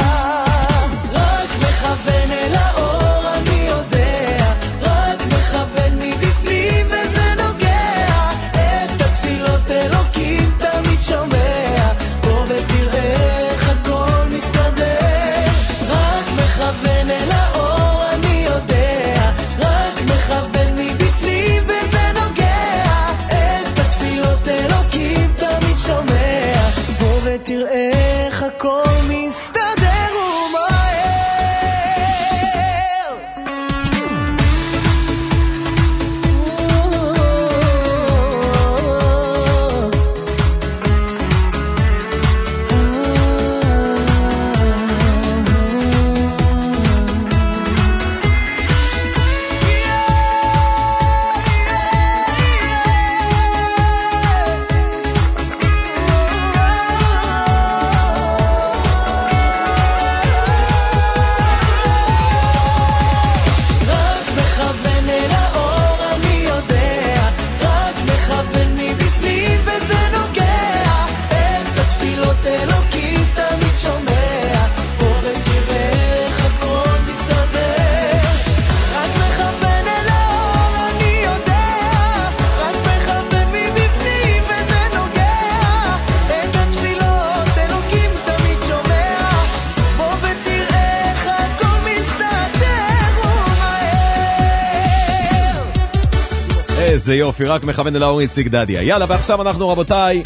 איזה יופי, רק מכוון אל האור איציק דדיה. יאללה, ועכשיו אנחנו רבותיי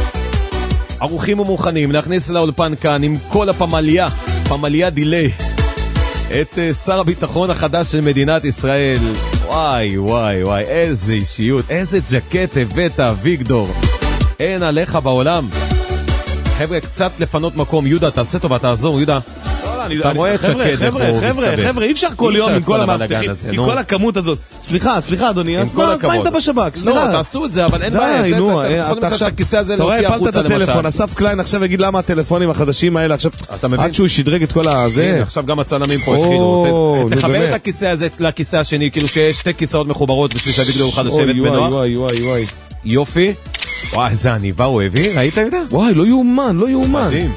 ערוכים ומוכנים להכניס לאולפן כאן עם כל הפמליה, פמליה דילי, את שר הביטחון החדש של מדינת ישראל. וואי וואי וואי, איזה אישיות, איזה ג'קט הבאת אביגדור, אין עליך בעולם. חבר'ה, קצת לפנות מקום. יהודה, תעשה טובה, תעזור, יהודה. אתה רואה את שקט. חבר'ה, אי אפשר כל יום עם כל המאבטחים, עם כל הכמות הזאת. סליחה, אדוני, אז מה היית בשב"כ? לא, תעשו את זה, אבל אין בעיה. די, נו, אתה רואה, הפלת את הטלפון, אסף קליין עכשיו יגיד למה הטלפונים החדשים האלה, עד שהוא שדרג את כל הזה. עכשיו גם הצלמים פה התחילו. תחבר את הכיסא הזה לכיסא השני, כאילו שיש שתי כיסאות מחוברות בשביל שאביגדור יוכל לשבת בנוח. יופי. וואי, איזה עניבה הוא הביא, ראית יהודה? וואי, לא יאומן, לא יאומן. מדהים.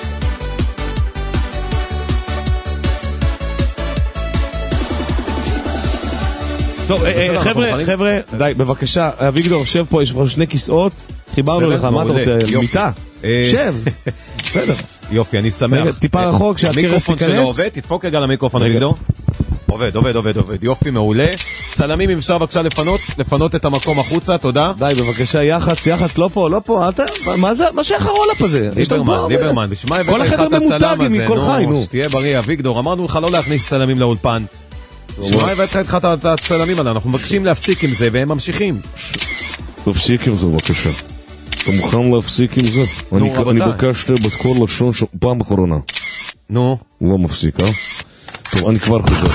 טוב, חבר'ה, די, בבקשה, אביגדור, שב פה, יש פה שני כיסאות, חיברנו לך, מה אתה רוצה? מיטה? שב. בסדר. יופי, אני שמח. טיפה רחוק, שהקרס תיכנס. המיקרופון שלו עובד, תדפוק רגע למיקרופון, אביגדור. עובד, יופי, מעולה. צלמים, אם אפשר בבקשה לפנות את המקום החוצה, תודה. די, בבקשה, יח"צ, לא פה, מה זה, מה שייך הרולאפ הזה? ליברמן, בשביל מה כל החדר ממותג מכל חי, נו. שתהיה בריא, אביגדור, אמרנו לך לא להכניס צלמים לאולפן. שמה הבאת איתך את הצלמים עלינו? אנחנו מבקשים להפסיק עם זה, והם ממשיכים. להפסיק עם זה, בבקשה. אתה מוכן להפסיק עם זה? אני בקשתי בזכור לשון פעם אחרונה. נו. לא מפסיק, טוב, אני כבר חוזר.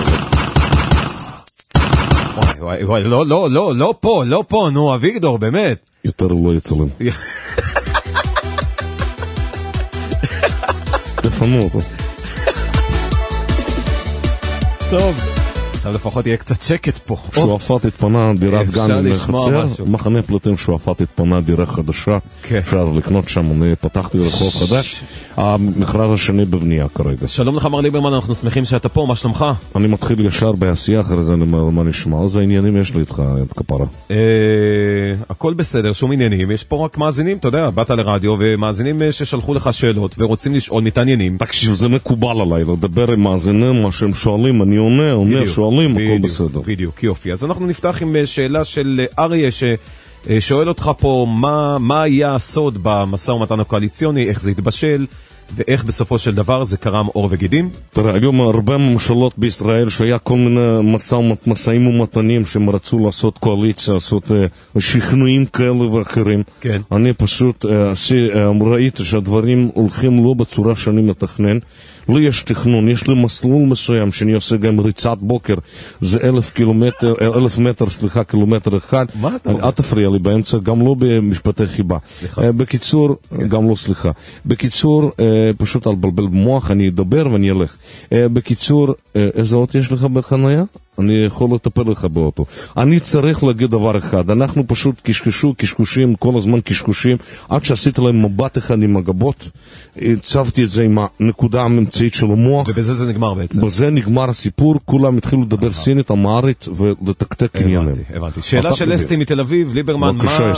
וואי, לא פה, נו, אביגדור, באמת. יותר לא יצלם. תפנו אותו. טוב. עכשיו לפחות יהיה קצת שקט פה. שועפאט התפנה דירת גן לחצר, מחנה פליטים שועפאט התפנה דירה חדשה, אפשר לקנות שם, אני פתחתי רחוב חדש, המכרז השני בבנייה כרגע. שלום לך מר ליברמן, אנחנו שמחים שאתה פה, מה שלומך? אני מתחיל ישר בעשייה, אחרי זה אני אומר מה נשמע, איזה עניינים יש לי איתך, את כפרה? הכל בסדר, שום עניינים, יש פה רק מאזינים, אתה יודע, באת לרדיו ומאזינים ששלחו לך שאלות ורוצים לשאול מתעניינים. תקשיב, זה מקובל עליי, לדבר עם מאזינים, מה שהם שואלים, אני עונה, שואלים, הכל בסדר. בדיוק, יופי. אז אנחנו נפתח עם שאלה של אריה ששואל אותך פה מה היה הסוד במשא ומתן הקואליציוני, איך זה התבשל ואיך בסופו של דבר זה קרם עור וגידים. תראה, היום הרבה ממשלות בישראל שהיה כל מיני מסעים ומתנים שהם רצו לעשות קואליציה, לעשות שכנועים כאלה ואחרים. כן. אני פשוט ראיתי שהדברים הולכים לא בצורה שאני מתכנן. לא יש תכנון, יש לי מסלול מסוים שאני עושה גם ריצת בוקר, זה 1,000 מטר, קילומטר אחד. מה אתה אומר? אל תפריע לי באמצע, גם לא במשפטי חיבה. סליחה. בקיצור, גם לא סליחה. בקיצור, פשוט על בלבל במוח, אני אדבר ואני אלך. בקיצור, איזה אות יש לך בחניה? אני יכול לטפל לך באוטו. אני צריך להגיד דבר אחד, אנחנו פשוט קשקושים, כל הזמן קשקושים, עד שעשיתי להם מבט אחד עם הגבות, הצבתי את זה עם הנקודה הממצאית של המוח. ובזה זה נגמר בעצם. בזה נגמר הסיפור, כולם התחילו לדבר סינית, אמהרית, ולתקתק עניינים. הבנתי. שאלה של אסתי מתל אביב, ליברמן,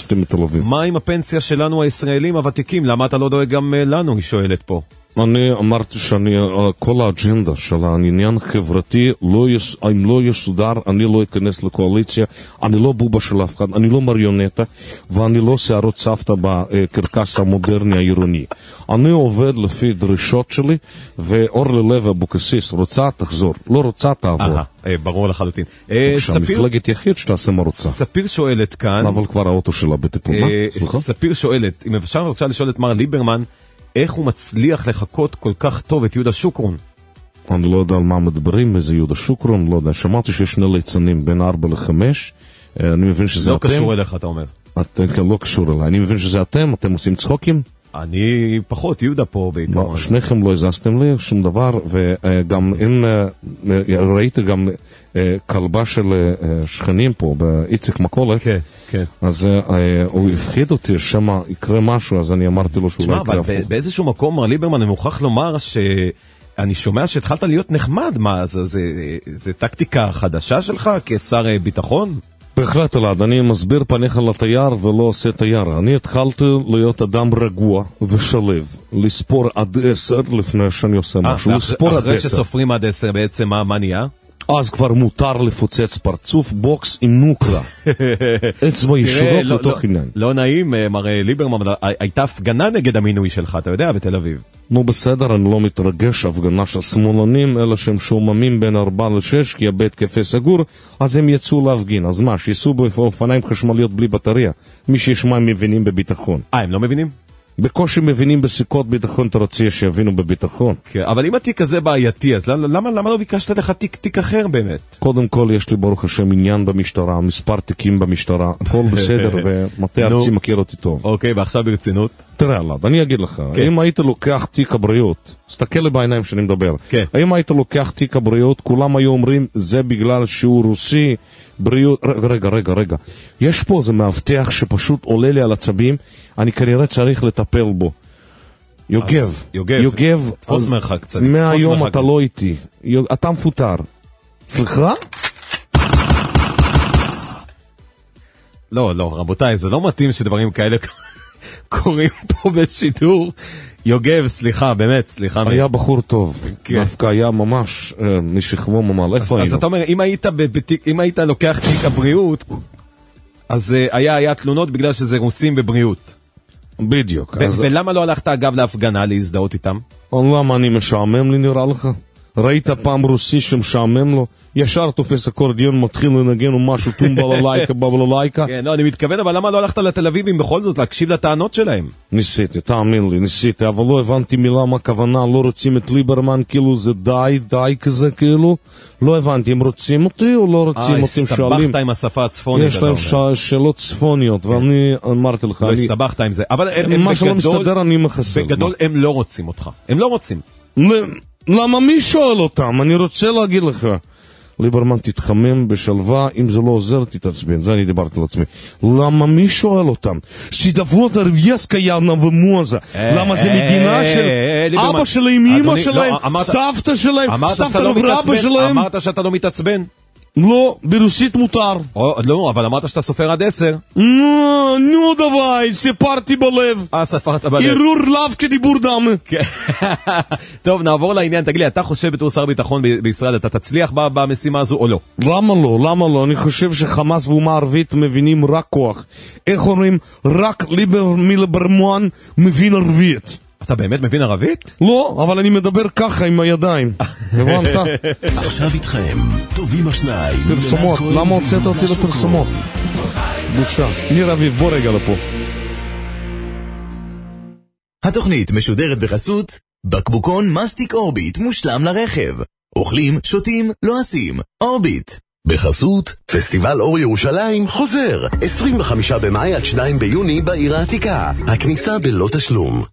מה עם הפנסיה שלנו הישראלים הוותיקים? למה אתה לא דואג גם לנו? היא שואלת פה. אני אמרתי כל האג'נדה של העניין החברתי, אם לא יסודר, אני לא אכנס לקואליציה, אני לא בובה של אף אחד, אני לא מריונטה, ואני לא שערות סבתא בקרקס המודרני העירוני. אני עובד לפי דרישות שלי, ואורלי לוי אבוקסיס רוצה, תחזור, לא רוצה, תעבור. ברור לחלוטין. מפלגת יחיד שתעשה מה רוצה. ספיר שואלת כאן, אבל כבר האוטו שלה בטיפול. ספיר שואלת, אם אפשר בבקשה לשאול את מר ליברמן, איך הוא מצליח לחכות כל כך טוב את יהודה שוקרון? אני לא יודע על מה מדברים, איזה יהודה שוקרון, לא יודע. שמעתי שיש שני ליצנים בין 4 ל-5, אני מבין שזה לא אתם. לא קשור אליך, אתה אומר. לא קשור אליי, אני מבין שזה אתם עושים צחוקים? אני פחות, יהודה פה בעיקר. לא, שניכם לא הזזתם לי שום דבר, וגם אם ראיתי גם כלבה של שכנים פה, באיציק מקולת, כן. אז הוא הפחיד אותי שמה יקרה משהו, אז אני אמרתי לו שאולי יקרה הפוך. באיזשהו מקום, מר ליברמן, אני מוכרח לומר שאני שומע שהתחלת להיות נחמד, מה, זה טקטיקה חדשה שלך כשר ביטחון? בהחלט אלעד, אני מסביר פניך לתייר ולא עושה תייר. אני התחלתי להיות אדם רגוע ושלב, לספור עד 10 לפני שאני עושה משהו, לספור עד 10. אחרי שסופרים עד 10 בעצם מה נהיה? אז כבר מותר לפוצץ פרצוף בוקס עם נוקרה. אצבע ישירות לתוך עניין. לא נעים, מר ליברמן, הייתה הפגנה נגד המינוי שלך, אתה יודע, בתל אביב. נו בסדר, אני לא מתרגש, הפגנה של שמאלנים, אלא שהם שוממים בין 4 ל-6, כי הבית קפה סגור, אז הם יצאו להפגין. אז מה, שיסעו באופניים חשמליות בלי בטריה. מי שישמע הם מבינים בביטחון. הם לא מבינים? בקושי מבינים בסיכות ביטחון, אתה רוצה שיבינו בביטחון. כן, אבל אם התיק הזה בעייתי, אז למה לא ביקשת לך תיק אחר באמת? קודם כל, יש לי ברוך השם עניין במשטרה, מספר תיקים במשטרה, הכל בסדר, ומטה ארצי מכיר אותי טוב. אוקיי, ועכשיו ברצינות? תראה אלעד, אני אגיד לך, אם היית לוקח תיק הבריאות, תסתכל לי בעיניים שאני מדבר, אם היית לוקח תיק הבריאות, כולם היו אומרים, זה בגלל שהוא רוסי, בריאות, רגע, יש פה איזה מאבטח שפשוט עולה לי על עצבים, אני כנראה צריך לטפל בו. יוגב, תפוס מרחק קצת. מהיום אתה לא איתי, אתה מפוטר. סליחה? לא, רבותיי, זה לא מתאים שדברים כאלה קורים פה בשידור. יוגב, סליחה, באמת, סליחה. היה בחור טוב, דווקא היה ממש משכבו ממעל. איפה היינו? אז אתה אומר, אם היית לוקח תיק הבריאות, אז היה תלונות בגלל שזה רוסים בבריאות. בדיוק. ולמה לא הלכת אגב להפגנה להזדהות איתם? למה אני משעמם לי נראה לך? ראית פעם רוסי שמשעמם לו? ישר תופס אקורדיון, מתחיל לנגן ומשהו טומבללייקה, בבללייקה. כן, לא, אני מתכוון, אבל למה לא הלכת לתל אביבים בכל זאת להקשיב לטענות שלהם? ניסיתי, תאמין לי, ניסיתי, אבל לא הבנתי מילה מה הכוונה, לא רוצים את ליברמן, כאילו זה די כזה, כאילו, לא הבנתי, הם רוצים אותי או לא רוצים אותי, הם שואלים. הסתבכת עם השפה הצפונית. יש להם שאלות צפוניות, ואני אמרתי לך, לא הסתבכת עם זה, אבל מה שלא מסתדר אני מחסל. בגדול הם לא רוצים אותך, הם לא רוצים. למה מי שואל אותם? אני רוצה להגיד לך. ליברמן תתחמם בשלווה, אם זה לא עוזר תתעצבן, זה אני דיברתי על עצמי. למה מי שואל אותם? שדבות הרבייסקיה ומוזה, למה זה מדינה של אבא שלהם, אמא שלהם, סבתא שלהם, סבתא רבא שלהם? אמרת שאתה לא מתעצבן. לא, ברוסית מותר. לא, אבל אמרת שאתה סופר עד 10. נו דווי, ספרתי בלב. ספרת בלב. ערעור לב כדיבור דם. טוב, נעבור לעניין. תגיד לי, אתה חושב בתור שר ביטחון בישראל, אתה תצליח במשימה הזו או לא? למה לא? למה לא? אני חושב שחמאס ואומה ערבית מבינים רק כוח. איך אומרים? רק ליברמן מבין ערבית. אתה באמת מבין ערבית? לא, אבל אני מדבר ככה עם הידיים. הבנת? עכשיו איתכם, טובים השניים. פרסומות, למה הוצאת אותי לפרסומות? בושה. ניר אביב, בוא רגע לפה. התוכנית משודרת בחסות בקבוקון מסטיק אורביט מושלם לרכב. אוכלים, שותים, לועסים. אורביט. בחסות, פסטיבל אור ירושלים חוזר, 25 במאי עד 2 ביוני בעיר העתיקה. הכניסה בלא תשלום.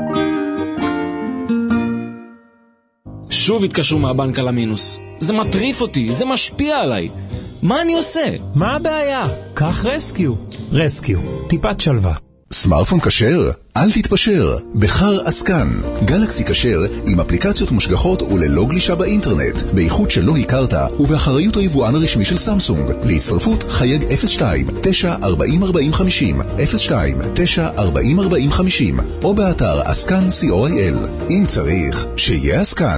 שוב התקשרו מהבנק על המינוס. זה מטריף אותי, זה משפיע עליי. מה אני עושה? מה הבעיה? קח רסקיו. רסקיו, טיפת שלווה. סמארטפון כשר? אל תתפשר, בחר עסקן. גלקסי כשר עם אפליקציות מושגחות וללא גלישה באינטרנט, באיכות שלא הכרת ובאחריות היבואן הרשמי של סמסונג. להצטרפות חייג 02-940-4050, 02-940-4050, או באתר עסקן co.il. אם צריך, שיהיה עסקן.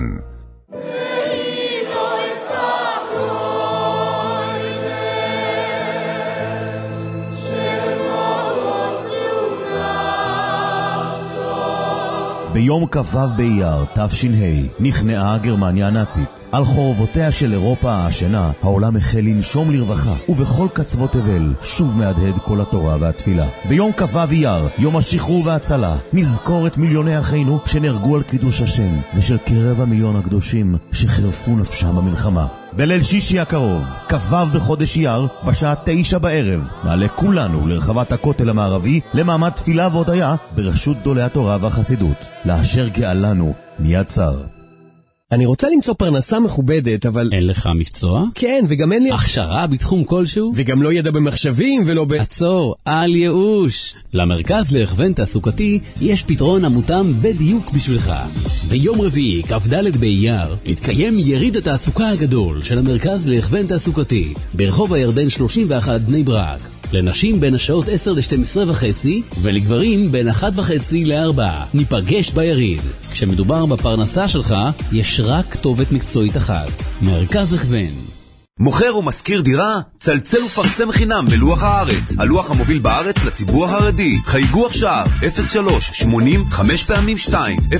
ביום כ"ו באייר תש"ה נכנעה גרמניה הנאצית. על חורבותיה של אירופה העשנה העולם החל לנשום לרווחה, ובכל קצוות תבל שוב מהדהד כל התורה והתפילה. ביום כ"ו באייר, יום השחרור וההצלה, נזכור את מיליוני אחינו שנהרגו על קידוש השם, ושל כ250,000 הקדושים שחירפו נפשם במלחמה. בליל שישי הקרוב, כ"ו בחודש אייר, בשעה 9 בערב, נעלה כולנו לרחבת הכותל המערבי למעמד תפילה והודיה ברשות גדולי התורה והחסידות. לאשר גאלנו מיד צר. אני רוצה למצוא פרנסה מכובדת, אבל... אין לך מקצוע? כן, וגם אין לי... הכשרה בתחום כלשהו? וגם לא ידע במחשבים ולא עצור, אל ייאוש. למרכז להכוון תעסוקתי יש פתרון המותאם בדיוק בשבילך. ביום רביעי, כ"ד באייר, יתקיים יריד התעסוקה הגדול של המרכז להכוון תעסוקתי, ברחוב הירדן 31 בני ברק. לנשים בין השעות 10 ל-12:30 ולגברים בין 1:30 ל-4. ניפגש ביריד. כשמדובר בפרנסה שלך, יש רק כתובת מקצועית אחת. מרכז הכוון. מוכר או משכיר דירה? צלצל ופרסם חינם בלוח הארץ, הלוח המוביל בארץ לציבור החרדי. חייגו עכשיו 03-80-5x2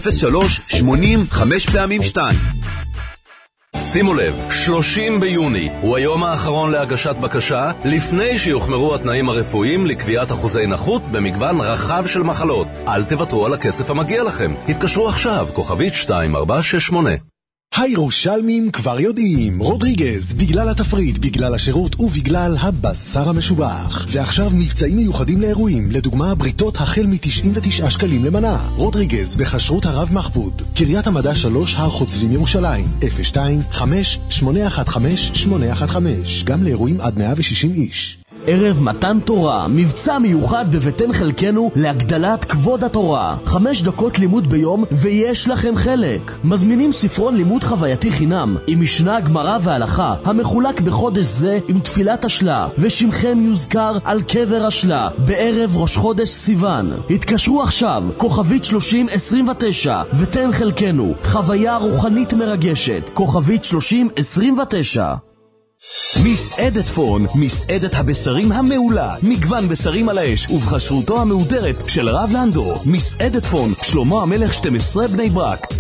03-80-5x2. שימו לב, 30 ביוני הוא היום האחרון להגשת בקשה לפני שיוחמרו התנאים הרפואיים לקביעת אחוזי נכות במגוון רחב של מחלות. אל תוותרו על הכסף המגיע לכם. התקשרו עכשיו, כוכבית 2468. הירושלמים כבר יודעים, רודריגז, בגלל התפריט, בגלל השירות ובגלל הבשר המשובח. ועכשיו מבצעים מיוחדים לאירועים, לדוגמה בריתות החל מ-99 שקלים למנה. רודריגז בחשרות הרב מחבוד, קריית המדע 3 הר חוצבים ירושלים, 02-5-815-815, גם לאירועים עד 160 איש. ערב מתן תורה, מבצע מיוחד בבטן חלקנו להגדלת כבוד התורה. 5 דקות לימוד ביום ויש לכם חלק. מזמינים ספרון לימוד חווייתי חינם עם משנה, גמרא והלכה המחולק בחודש זה עם תפילת השלה, ושמכם יוזכר על קבר השלה בערב ראש חודש סיוון. התקשרו עכשיו, כוכבית 3029 ותן חלקנו חוויה רוחנית מרגשת. כוכבית 3029. מסעדת פון, מסעדת הבשרים המעולה, מגוון בשרים על האש ובחשרותו המהודרת של רב לנדו. מסעדת פון, שלמה המלך 12 בני ברק, 03-574-6605.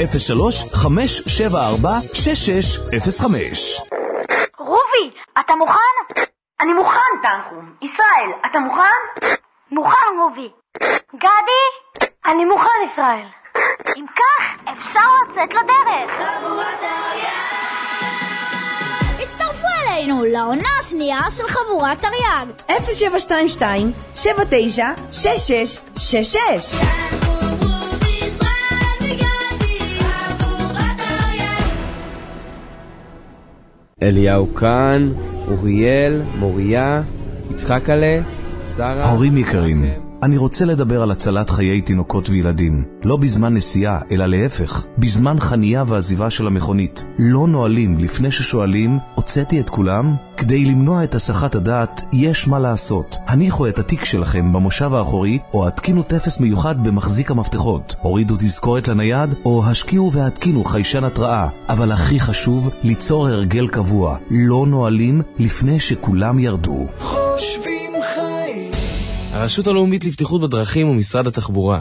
רובי, אתה מוכן? אני מוכן, תנחום. ישראל, אתה מוכן? מוכן, רובי. גדי? אני מוכן, ישראל. אם כך, אפשר לצאת לדרך. הצטרפו אלינו לעונה השנייה של חבורת תרי"ג. 0722-796666. אליהו כאן, אוריאל, מוריה, יצחק עלה, שרה. הורים יקרים, אני רוצה לדבר על הצלת חיי תינוקות וילדים. לא בזמן נסיעה, אלא להפך. בזמן חנייה ועזיבה של המכונית. לא נועלים לפני ששואלים, הוצאתי את כולם? כדי למנוע את הסחת הדעת, יש מה לעשות. הניחו את התיק שלכם במושב האחורי, או התקינו תפס מיוחד במחזיק המפתחות. הורידו תזכורת לנייד, או השקיעו והתקינו חיישן התראה. אבל הכי חשוב, ליצור הרגל קבוע. לא נועלים לפני שכולם ירדו. חושבים חיים. הרשות הלאומית לבטיחות בדרכים ומשרד התחבורה,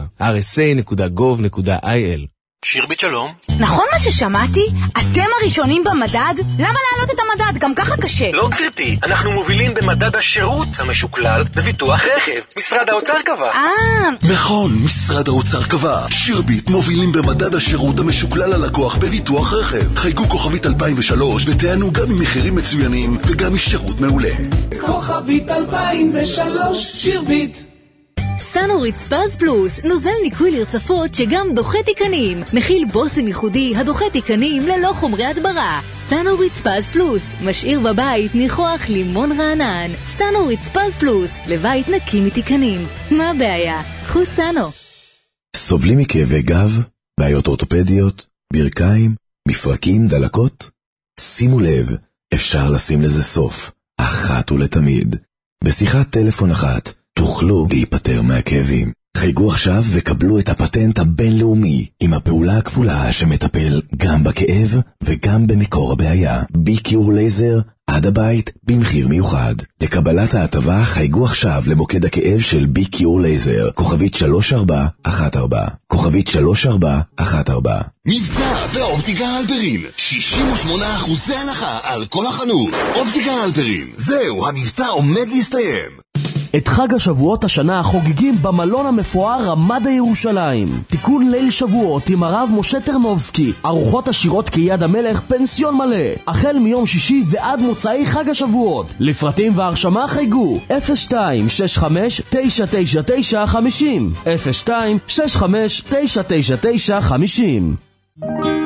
rsa.gov.il. שירבית שלום. נכון מה ששמעתי? אתם הראשונים במדד? למה להעלות את המדד? גם ככה קשה. לא גברתי, אנחנו מובילים במדד השירות המשוקלל בביטוח רכב. משרד האוצר קבע. נכון, משרד האוצר קבע. שירבית מובילים במדד השירות המשוקלל ללקוח בביטוח רכב. חייגו כוכבית 2003 ותענו גם ממחירים מצוינים וגם משירות מעולה. כוכבית 2003 שירבית. סנוריץ פז פלוס, נוזל ניקוי לרצפות שגם דוחה תיקנים. מכיל בוסם ייחודי הדוחה תיקנים ללא חומרי הדברה. סנוריץ פז פלוס, משאיר בבית ניחוח לימון רענן. סנוריץ פז פלוס, לבית נקי מתיקנים. מה הבעיה? קחו סנו. סובלים מכאבי גב, בעיות אורתופדיות, ברכיים, מפרקים, דלקות? שימו לב, אפשר לשים לזה סוף, אחת ולתמיד. בשיחת טלפון אחת, תוכלו להיפטר מהכאבים. חייגו עכשיו וקבלו את הפטנט הבינלאומי עם הפעולה הכפולה שמטפל גם בכאב וגם במקור הבעיה. ביקיור לייזר עד הבית במחיר מיוחד. לקבלת ההטבה חייגו עכשיו למוקד הכאב של ביקיור לייזר, כוכבית 3414, כוכבית 3414. מבצע באופטיקה הלפרין, 68% הנחה על כל החנות. אופטיקה הלפרין, זהו, המבצע עומד להסתיים. את חג השבועות השנה חוגגים במלון המפואר רמדה ירושלים. תיקון ליל שבועות עם הרב משה טרנובסקי. ארוחות עשירות כיד המלך, פנסיון מלא. החל מיום שישי ועד מוצאי חג השבועות. לפרטים והרשמה חייגו 02-65-999-50 02-65-999-50.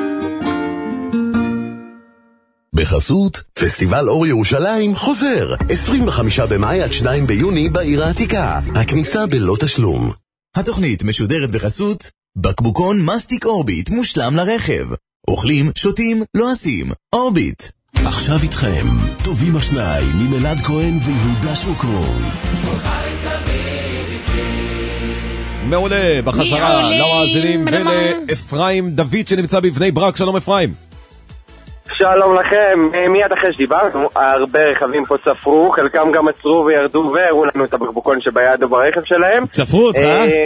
בחסות, פסטיבל אור ירושלים חוזר, 25 במאי עד 2 ביוני בעיר העתיקה. הכניסה בלא תשלום. התוכנית משודרת בחסות בקבוקון מסטיק אורביט מושלם לרכב. אוכלים, שותים, לועסים. אורביט. עכשיו איתכם, טובים השניים ממלעד כהן ויהודה שוקרון. מעולה, בחזרה למאזינים ולאפרים דוד שנמצא בבני ברק. שלום אפרים. שלום לכם, מיד אחרי שדיברנו, הרבה רכבים פה צפרו, חלקם גם עצרו וירדו והראו לנו את הבקבוקון שביד וברכב שלהם. צפרו אותך?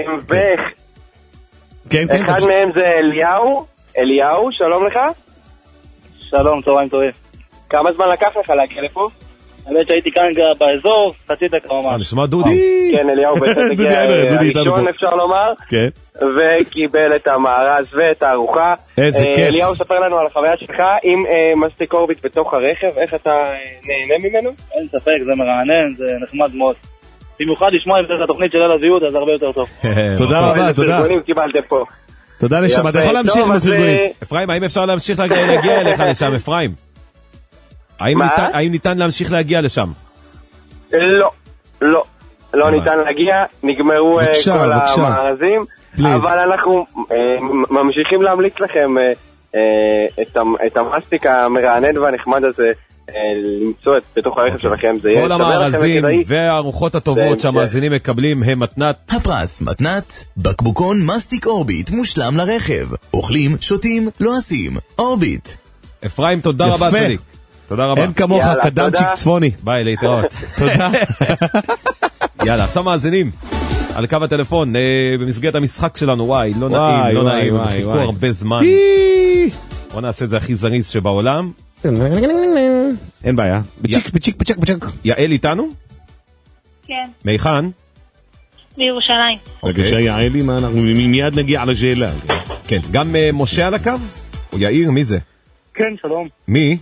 כן, אחד מהם זה אליהו, שלום לך. שלום, צהריים טובים. כמה זמן לקח לך להגיע לפה? האמת שהייתי כאן באזור, חצי דקה ממש. נשמע דודי. כן, אליהו בעצם הגיע הראשון אפשר לומר, וקיבל את המארז ואת הארוחה. איזה כיף. אליהו, ספר לנו על החוויה שלך עם מסטיק אורביט בתוך הרכב, איך אתה נהנה ממנו? אין ספק, זה מרענן, זה נחמד מאוד. במיוחד לשמוע אם זה התוכנית של הלוויות, אז הרבה יותר טוב. תודה רבה, תודה. תודה נשמה, אתה יכול להמשיך בפרגונים. אפרים, האם אפשר להמשיך להגיע אליך לשם, אפרים? האם ניתן להמשיך להגיע לשם? לא. לא ניתן להגיע, נגמרו כל המארזים, אבל אנחנו ממשיכים להמליץ לכם את המאסטיק המרענן והנחמד הזה למצוא בתוך הרכב שלכם. כל המארזים והארוחות הטובות שהמאזינים מקבלים הם מתנת. הפרס מתנת בקבוקון מסטיק אורביט מושלם לרכב. אוכלים, שותים, לועסים. אורביט. אפרים, תודה רבה צדיק. תודה רבה. אין כמוך, קדמצ'יק צפוני. ביי, להתראות. תודה. יאללה, עכשיו מאזינים. על קו הטלפון, במסגרת המשחק שלנו, וואי, לא נעים, לא נעים, חיכו הרבה זמן. בוא נעשה את זה הכי זריז שבעולם. אין בעיה. בצ'יק. יעל איתנו? כן. מיכן? בירושלים. בבקשה יעלי, מה אנחנו מיד נגיע לשאלה. כן, גם משה על הקו? או יאיר, מי זה? כן, שלום. מי?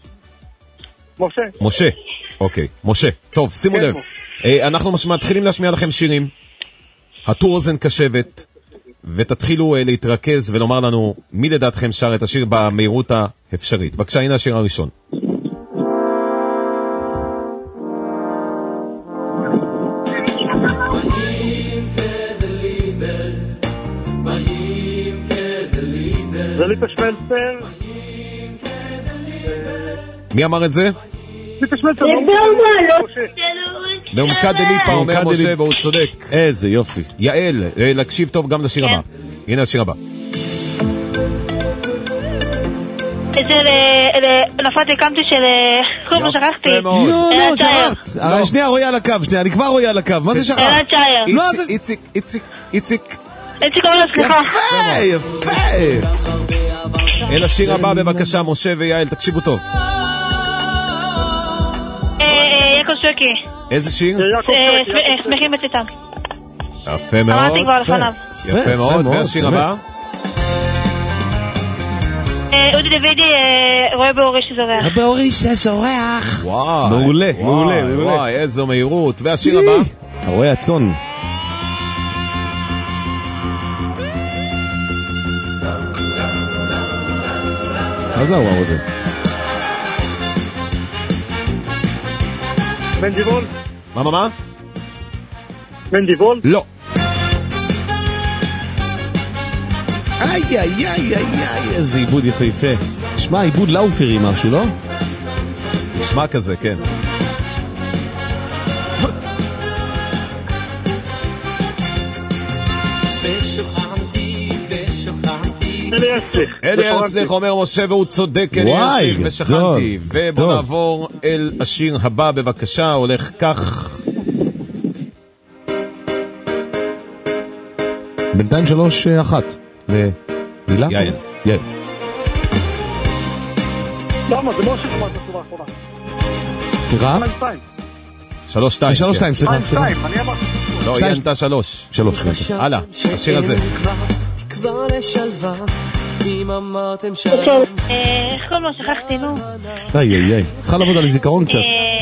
משה. אוקיי, משה. טוב, שימו לב. אנחנו מתחילים להשמיע לכם שירים. הטו אוזן קשבת, ותתחילו להתרכז ולומר לנו מי לדעתכם שר את השיר במהירות האפשרית. בבקשה, הנה השיר הראשון. זה ליפשמלצר. מי אמר את זה? ליפשמלצר. בעומקה דליפה אומר משה והוא צודק. איזה יופי. יעל, להקשיב טוב גם לשיר הבא. הנה השיר הבא. זה נפת הקמתי של... כל מה שכחתי. לא, שכחת. שנייה, רואי על הקו, שנייה, אני כבר רואי על הקו. מה זה שכחת? אלעד שייר. איציק. אורן, סליחה. יפה. אל השיר הבא בבקשה, משה ויעל, תקשיבו טוב. יעקב שוקי. איזה שיר? שמחים בצאתם. יפה מאוד. אמרתי כבר לפניו. יפה מאוד, והשיר הבא? אודי דוידי, רואה באורי שזורח. באורי שזורח. וואי. מעולה. וואי, איזו מהירות. והשיר הבא? רואה הצאן. מה זה הוואו הזה? מנדיבול? מה? מנדיבול? לא. איי, איזה עיבוד יפה. שמע, עיבוד לאופרי משהו, לא? נשמע כזה, כן. אלי ארצליך אומר משה והוא צודק. אלי ארצליך ושכנתי. ובוא נעבור אל השיר הבא בבקשה. הולך כך. בינתיים 3-1 למילה? יעל. למה? זה לא שכמעת בצורה האחרונה. סליחה? 3-2. 3-2, סליחה. אני אמרתי. לא, היא ענתה 3. הלאה, השיר הזה. איך כל מה שכחתי, נו? איי. צריכה לעבוד על הזיכרון קצת.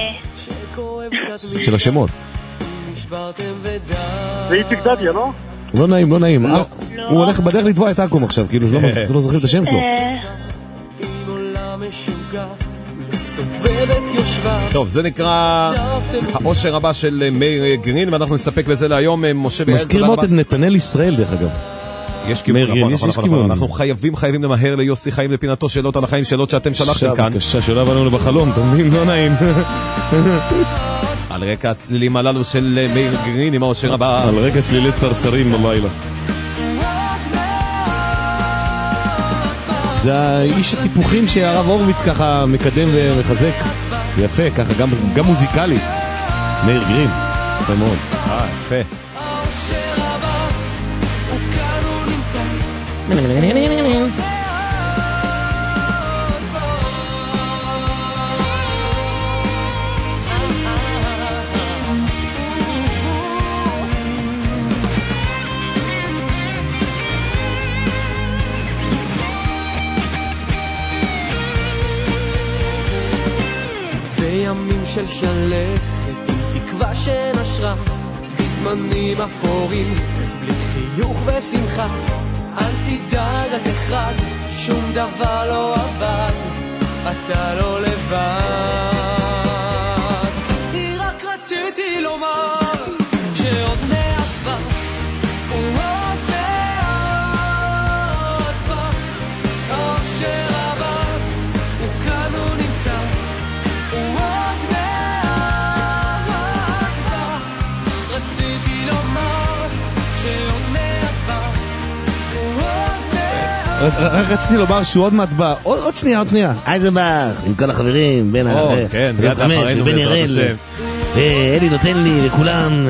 של השמות. זה איציק דדיה, לא? לא נעים. הוא הולך בדרך לתבוע את אקום עכשיו, כאילו לא זוכרים את השם שלו. טוב, זה נקרא האושר הבא של מאיר גרין, ואנחנו נסתפק בזה להיום. משה ויעל, מזכיר מאוד את נתנאל ישראל דרך אגב. יש כיוון, נכון. אנחנו חייבים למהר ליוסי חיים לפינתו שאלות על החיים, שאלות שאתם שלחתם כאן. בבקשה, שאלה בנו בחלום, אתה מבין? לא נעים. על רקע הצלילים הללו של מאיר גרין עם האושר הבא. על רקע צלילי צרצרים בלילה. זה האיש הטיפוחים שהרב הורוביץ ככה מקדם ומחזק. יפה, ככה גם מוזיקלית. מאיר גרין, יפה מאוד. יפה. בימים של שלכת עם תקווה שנשרה, בזמנים אפורים בלי חיוך ושמחה, אל תדאג רק אחד, שום דבר לא עבד, אתה לא לבד. היא רק רצה רציתי לומר שעוד מעט בא ועוד מעט בא אושר הבא וכאן הוא נמצא ועוד מעט בא רציתי לומר שעוד מעט בא ועוד מעט רק רציתי לומר שהוא עוד מעט בא. עוד שנייה. אייזנבך, עם כל החברים, בן האחר, כן, מיד לאחרינו בעזרת השם. אלי נותן לי לכולם.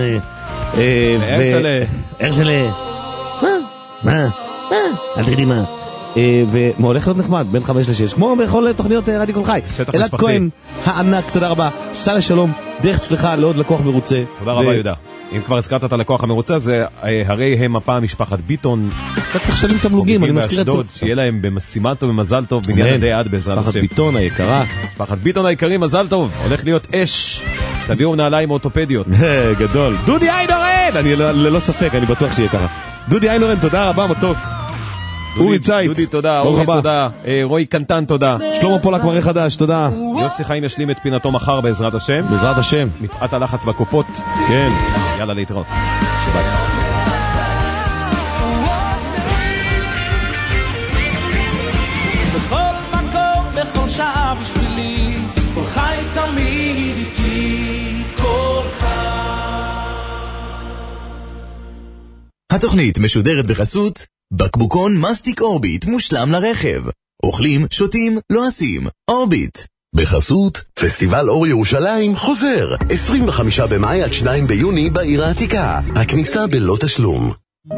הרשלה. מה? אל תגידי מה. ומה הולך להיות נחמד, בין 5-6, כמו בכל תוכניות רדיו קול חי. אלעד כהן הענק, תודה רבה. סע לשלום, דרך צלחה לעוד לקוח מרוצה. תודה רבה יהודה. אם כבר הזכרת את הלקוח המרוצה, זה הרי הם הפעם משפחת ביטון. אתה צריך לשלם תמלוגים, אני מזכיר את זה. שיהיה להם במשימה טוב ומזל טוב, בניין עדי עד בעזרת השם. משפחת ביטון היקרה. משפחת ביטון היקרים, מזל טוב. הולך להיות אש. תביאו נעליים אוטופדיות. גדול. דודי איינורן! אני ללא ספק, אני בטוח שיהיה ככה. דודי איינורן, תודה רבה, מתוק. אורי צייט. דודי, תודה. אורי, תודה. רועי קנטן, תודה. שלמה פולק מראה חדש, תודה. יוסי חיים ישלים את פינתו מחר בעזרת השם. בעזרת השם. מפאת הלחץ בקופות. כן. יאללה, להתראות. ביי. בכל מקום, בכל שעה בשבילי, כל חי תמיד איתי, כל חי. התוכנית משודרת בחסות בקבוקון מסטיק אורביט מושלם לרכב. אוכלים, שותים, לועסים. אורביט. בחסות פסטיבל אור ירושלים חוזר 25 במאי עד 2 ביוני בעיר העתיקה. הכניסה בלא תשלום.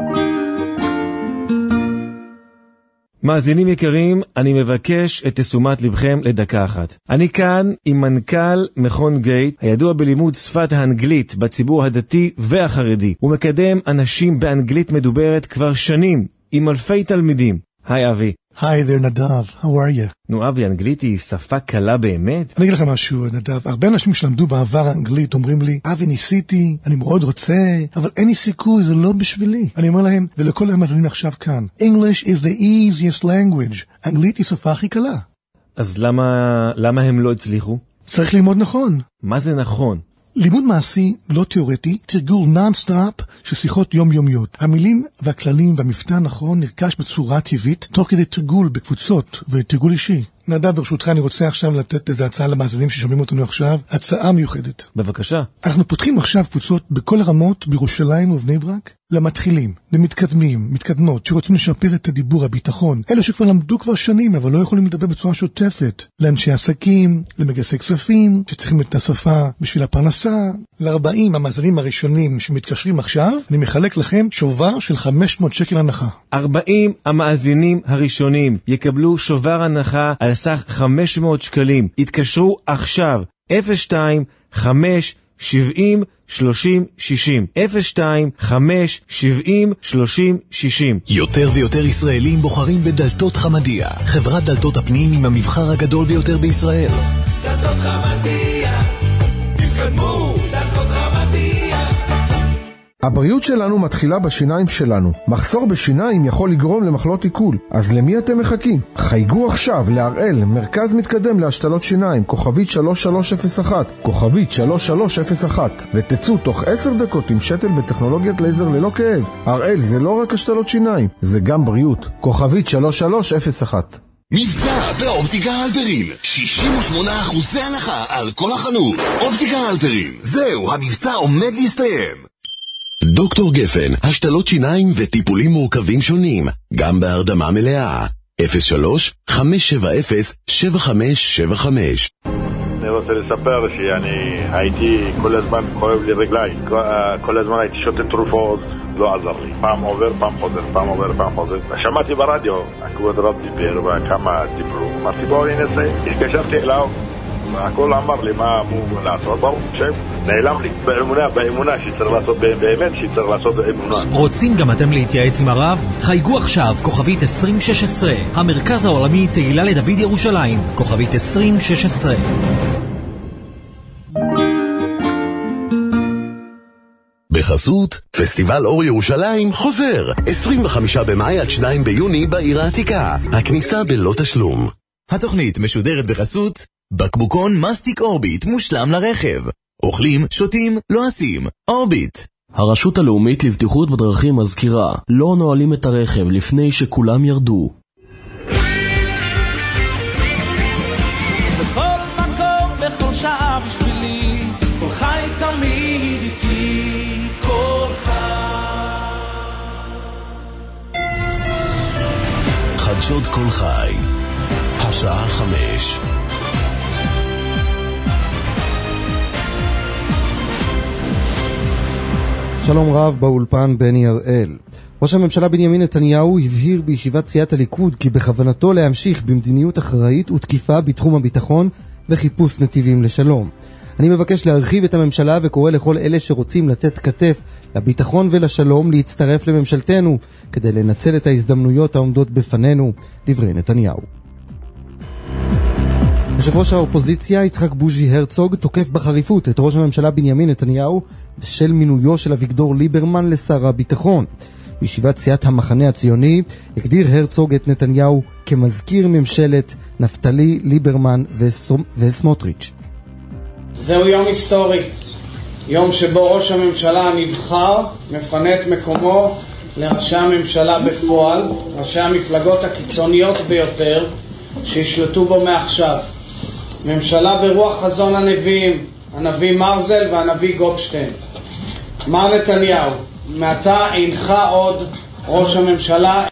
מאזינים יקרים, אני מבקש את תשומת לבכם לדקה אחת. אני כאן עם מנכ"ל מכון גייט, הידוע בלימוד שפת האנגלית בציבור הדתי והחרדי. הוא מקדם אנשים באנגלית מדוברת כבר שנים, עם אלפי תלמידים. היי אבי. Hi there, Nadav. How are you? נו אבי, אנגלית היא שפה קלה באמת? אני אגיד לך משהו, נדב. הרבה אנשים שלמדו בעבר האנגלית אומרים לי, אבי ניסיתי, אני מאוד רוצה, אבל אין לי סיכוי, זה לא בשבילי. אני אומר להם, ולכל המאזינים עכשיו כאן, English is the easiest language. אנגלית היא שפה הכי קלה. אז למה הם לא הצליחו? צריך ללמוד נכון. מה זה נכון? לימוד מעשי, לא תיאורטי, תרגול נון-סטופ של שיחות יומיומיות. המילים והכללים והמבטא הנכון נרכש בצורה טבעית, תוך כדי תרגול בקבוצות ותרגול אישי. נדב, ברשותך, אני רוצה עכשיו לתת איזו הצעה למאזינים ששומעים אותנו עכשיו, הצעה מיוחדת. בבקשה. אנחנו פותחים עכשיו קבוצות בכל הרמות בירושלים ובני ברק, למתחילים, למתקדמים, מתקדמות, שרוצים לשפר את הדיבור, הביטחון, אלו שכבר למדו כבר שנים, אבל לא יכולים לדבר בצורה שוטפת, לאנשי עסקים, למגייסי כספים, שצריכים את השפה בשביל הפרנסה, ל-40 המאזינים הראשונים שמתקשרים עכשיו, אני מחלק לכם שובר של 500 שקל הנחה. 40 המאזינים הראשונים יקבלו שובר הנחה על סך 500 שקלים. התקשרו עכשיו, 02-570-3060. 02-570-3060. יותר ויותר ישראלים בוחרים בדלתות חמדיה, חברת דלתות הפנים עם המבחר הגדול ביותר בישראל. דלתות חמדיה, תתקדמו, דלתות חמדיה. הבריאות שלנו מתחילה בשיניים שלנו. מחסור בשיניים יכול לגרום למחלות עיכול. אז למי אתם מחכים? חייגו עכשיו להראל, מרכז מתקדם להשתלות שיניים, כוכבית 3301, כוכבית 3301, ותצאו תוך 10 דקות עם שתל בטכנולוגיית לייזר ללא כאב. הראל זה לא רק השתלות שיניים, זה גם בריאות. כוכבית 3301. מבצע באופטיקה הלפרין, 68% הנחה על כל החנות. אופטיקה הלפרין, זהו, המבצע עומד להסתיים. דוקטור גפן, השתלות שיניים וטיפולים מורכבים שונים, גם בהרדמה מלאה. 03-570-7575. אני רוצה לספר שאני הייתי כל הזמן כואב לי רגליים, כל הזמן הייתי שותה תרופות, לא עזר לי. פעם עובר, פעם חוזר, פעם עובר, פעם חוזר. שמעתי ברדיו, הכבוד רב דיבר וכמה דיברו. אמרתי בואו ננסה, התקשרתי אליו. הכל אמר לי מה אמור לעשות, ברור, שם, נעלם לי באמונה שצריך לעשות באמת, שצריך לעשות באמונה. רוצים גם אתם להתייעץ עם הרב? חייגו עכשיו, כוכבית 2016, המרכז העולמי תהילה לדוד ירושלים, כוכבית 2016. בחסות פסטיבל אור ירושלים חוזר 25 במאי עד 2 ביוני בעיר העתיקה. הכניסה בלא תשלום. התוכנית משודרת בחסות בקבוקון מסטיק אורביט מושלם לרכב. אוכלים, שותים, לועסים. אורביט. הרשות הלאומית לבטיחות בדרכים מזכירה, לא נועלים את הרכב לפני שכולם ירדו. בכל מקום, בכל שעה בשבילי, כל חי תמיד איתי, כל חי. חדשות כל חי, השעה 5. שלום רב, באולפן בני הראל. ראש הממשלה בנימין נתניהו הבהיר בישיבת סיעת הליכוד כי בכוונתו להמשיך במדיניות אחראית ותקיפה בתחום הביטחון וחיפוש נתיבים לשלום. אני מבקש להרחיב את הממשלה וקורא לכל אלה שרוצים לתת כתף לביטחון ולשלום להצטרף לממשלתנו כדי לנצל את ההזדמנויות העומדות בפנינו, דברי נתניהו. יושב ראש האופוזיציה יצחק בוז'י הרצוג תוקף בחריפות את ראש הממשלה בנימין נתניהו בשל מינויו של אביגדור ליברמן לשר הביטחון. בישיבת סיעת המחנה הציוני הגדיר הרצוג את נתניהו כמזכיר ממשלת נפתלי, ליברמן וסמוטריץ'. זהו יום היסטורי, יום שבו ראש הממשלה הנבחר מפנה את מקומו לראשי הממשלה בפועל, ראשי המפלגות הקיצוניות ביותר שישלטו בו מעכשיו. ממשלה ברוח חזון הנביאים, הנביא מרזל והנביא גופשטיין. מר נתניהו, מעתה אינך עוד ראש הממשלה.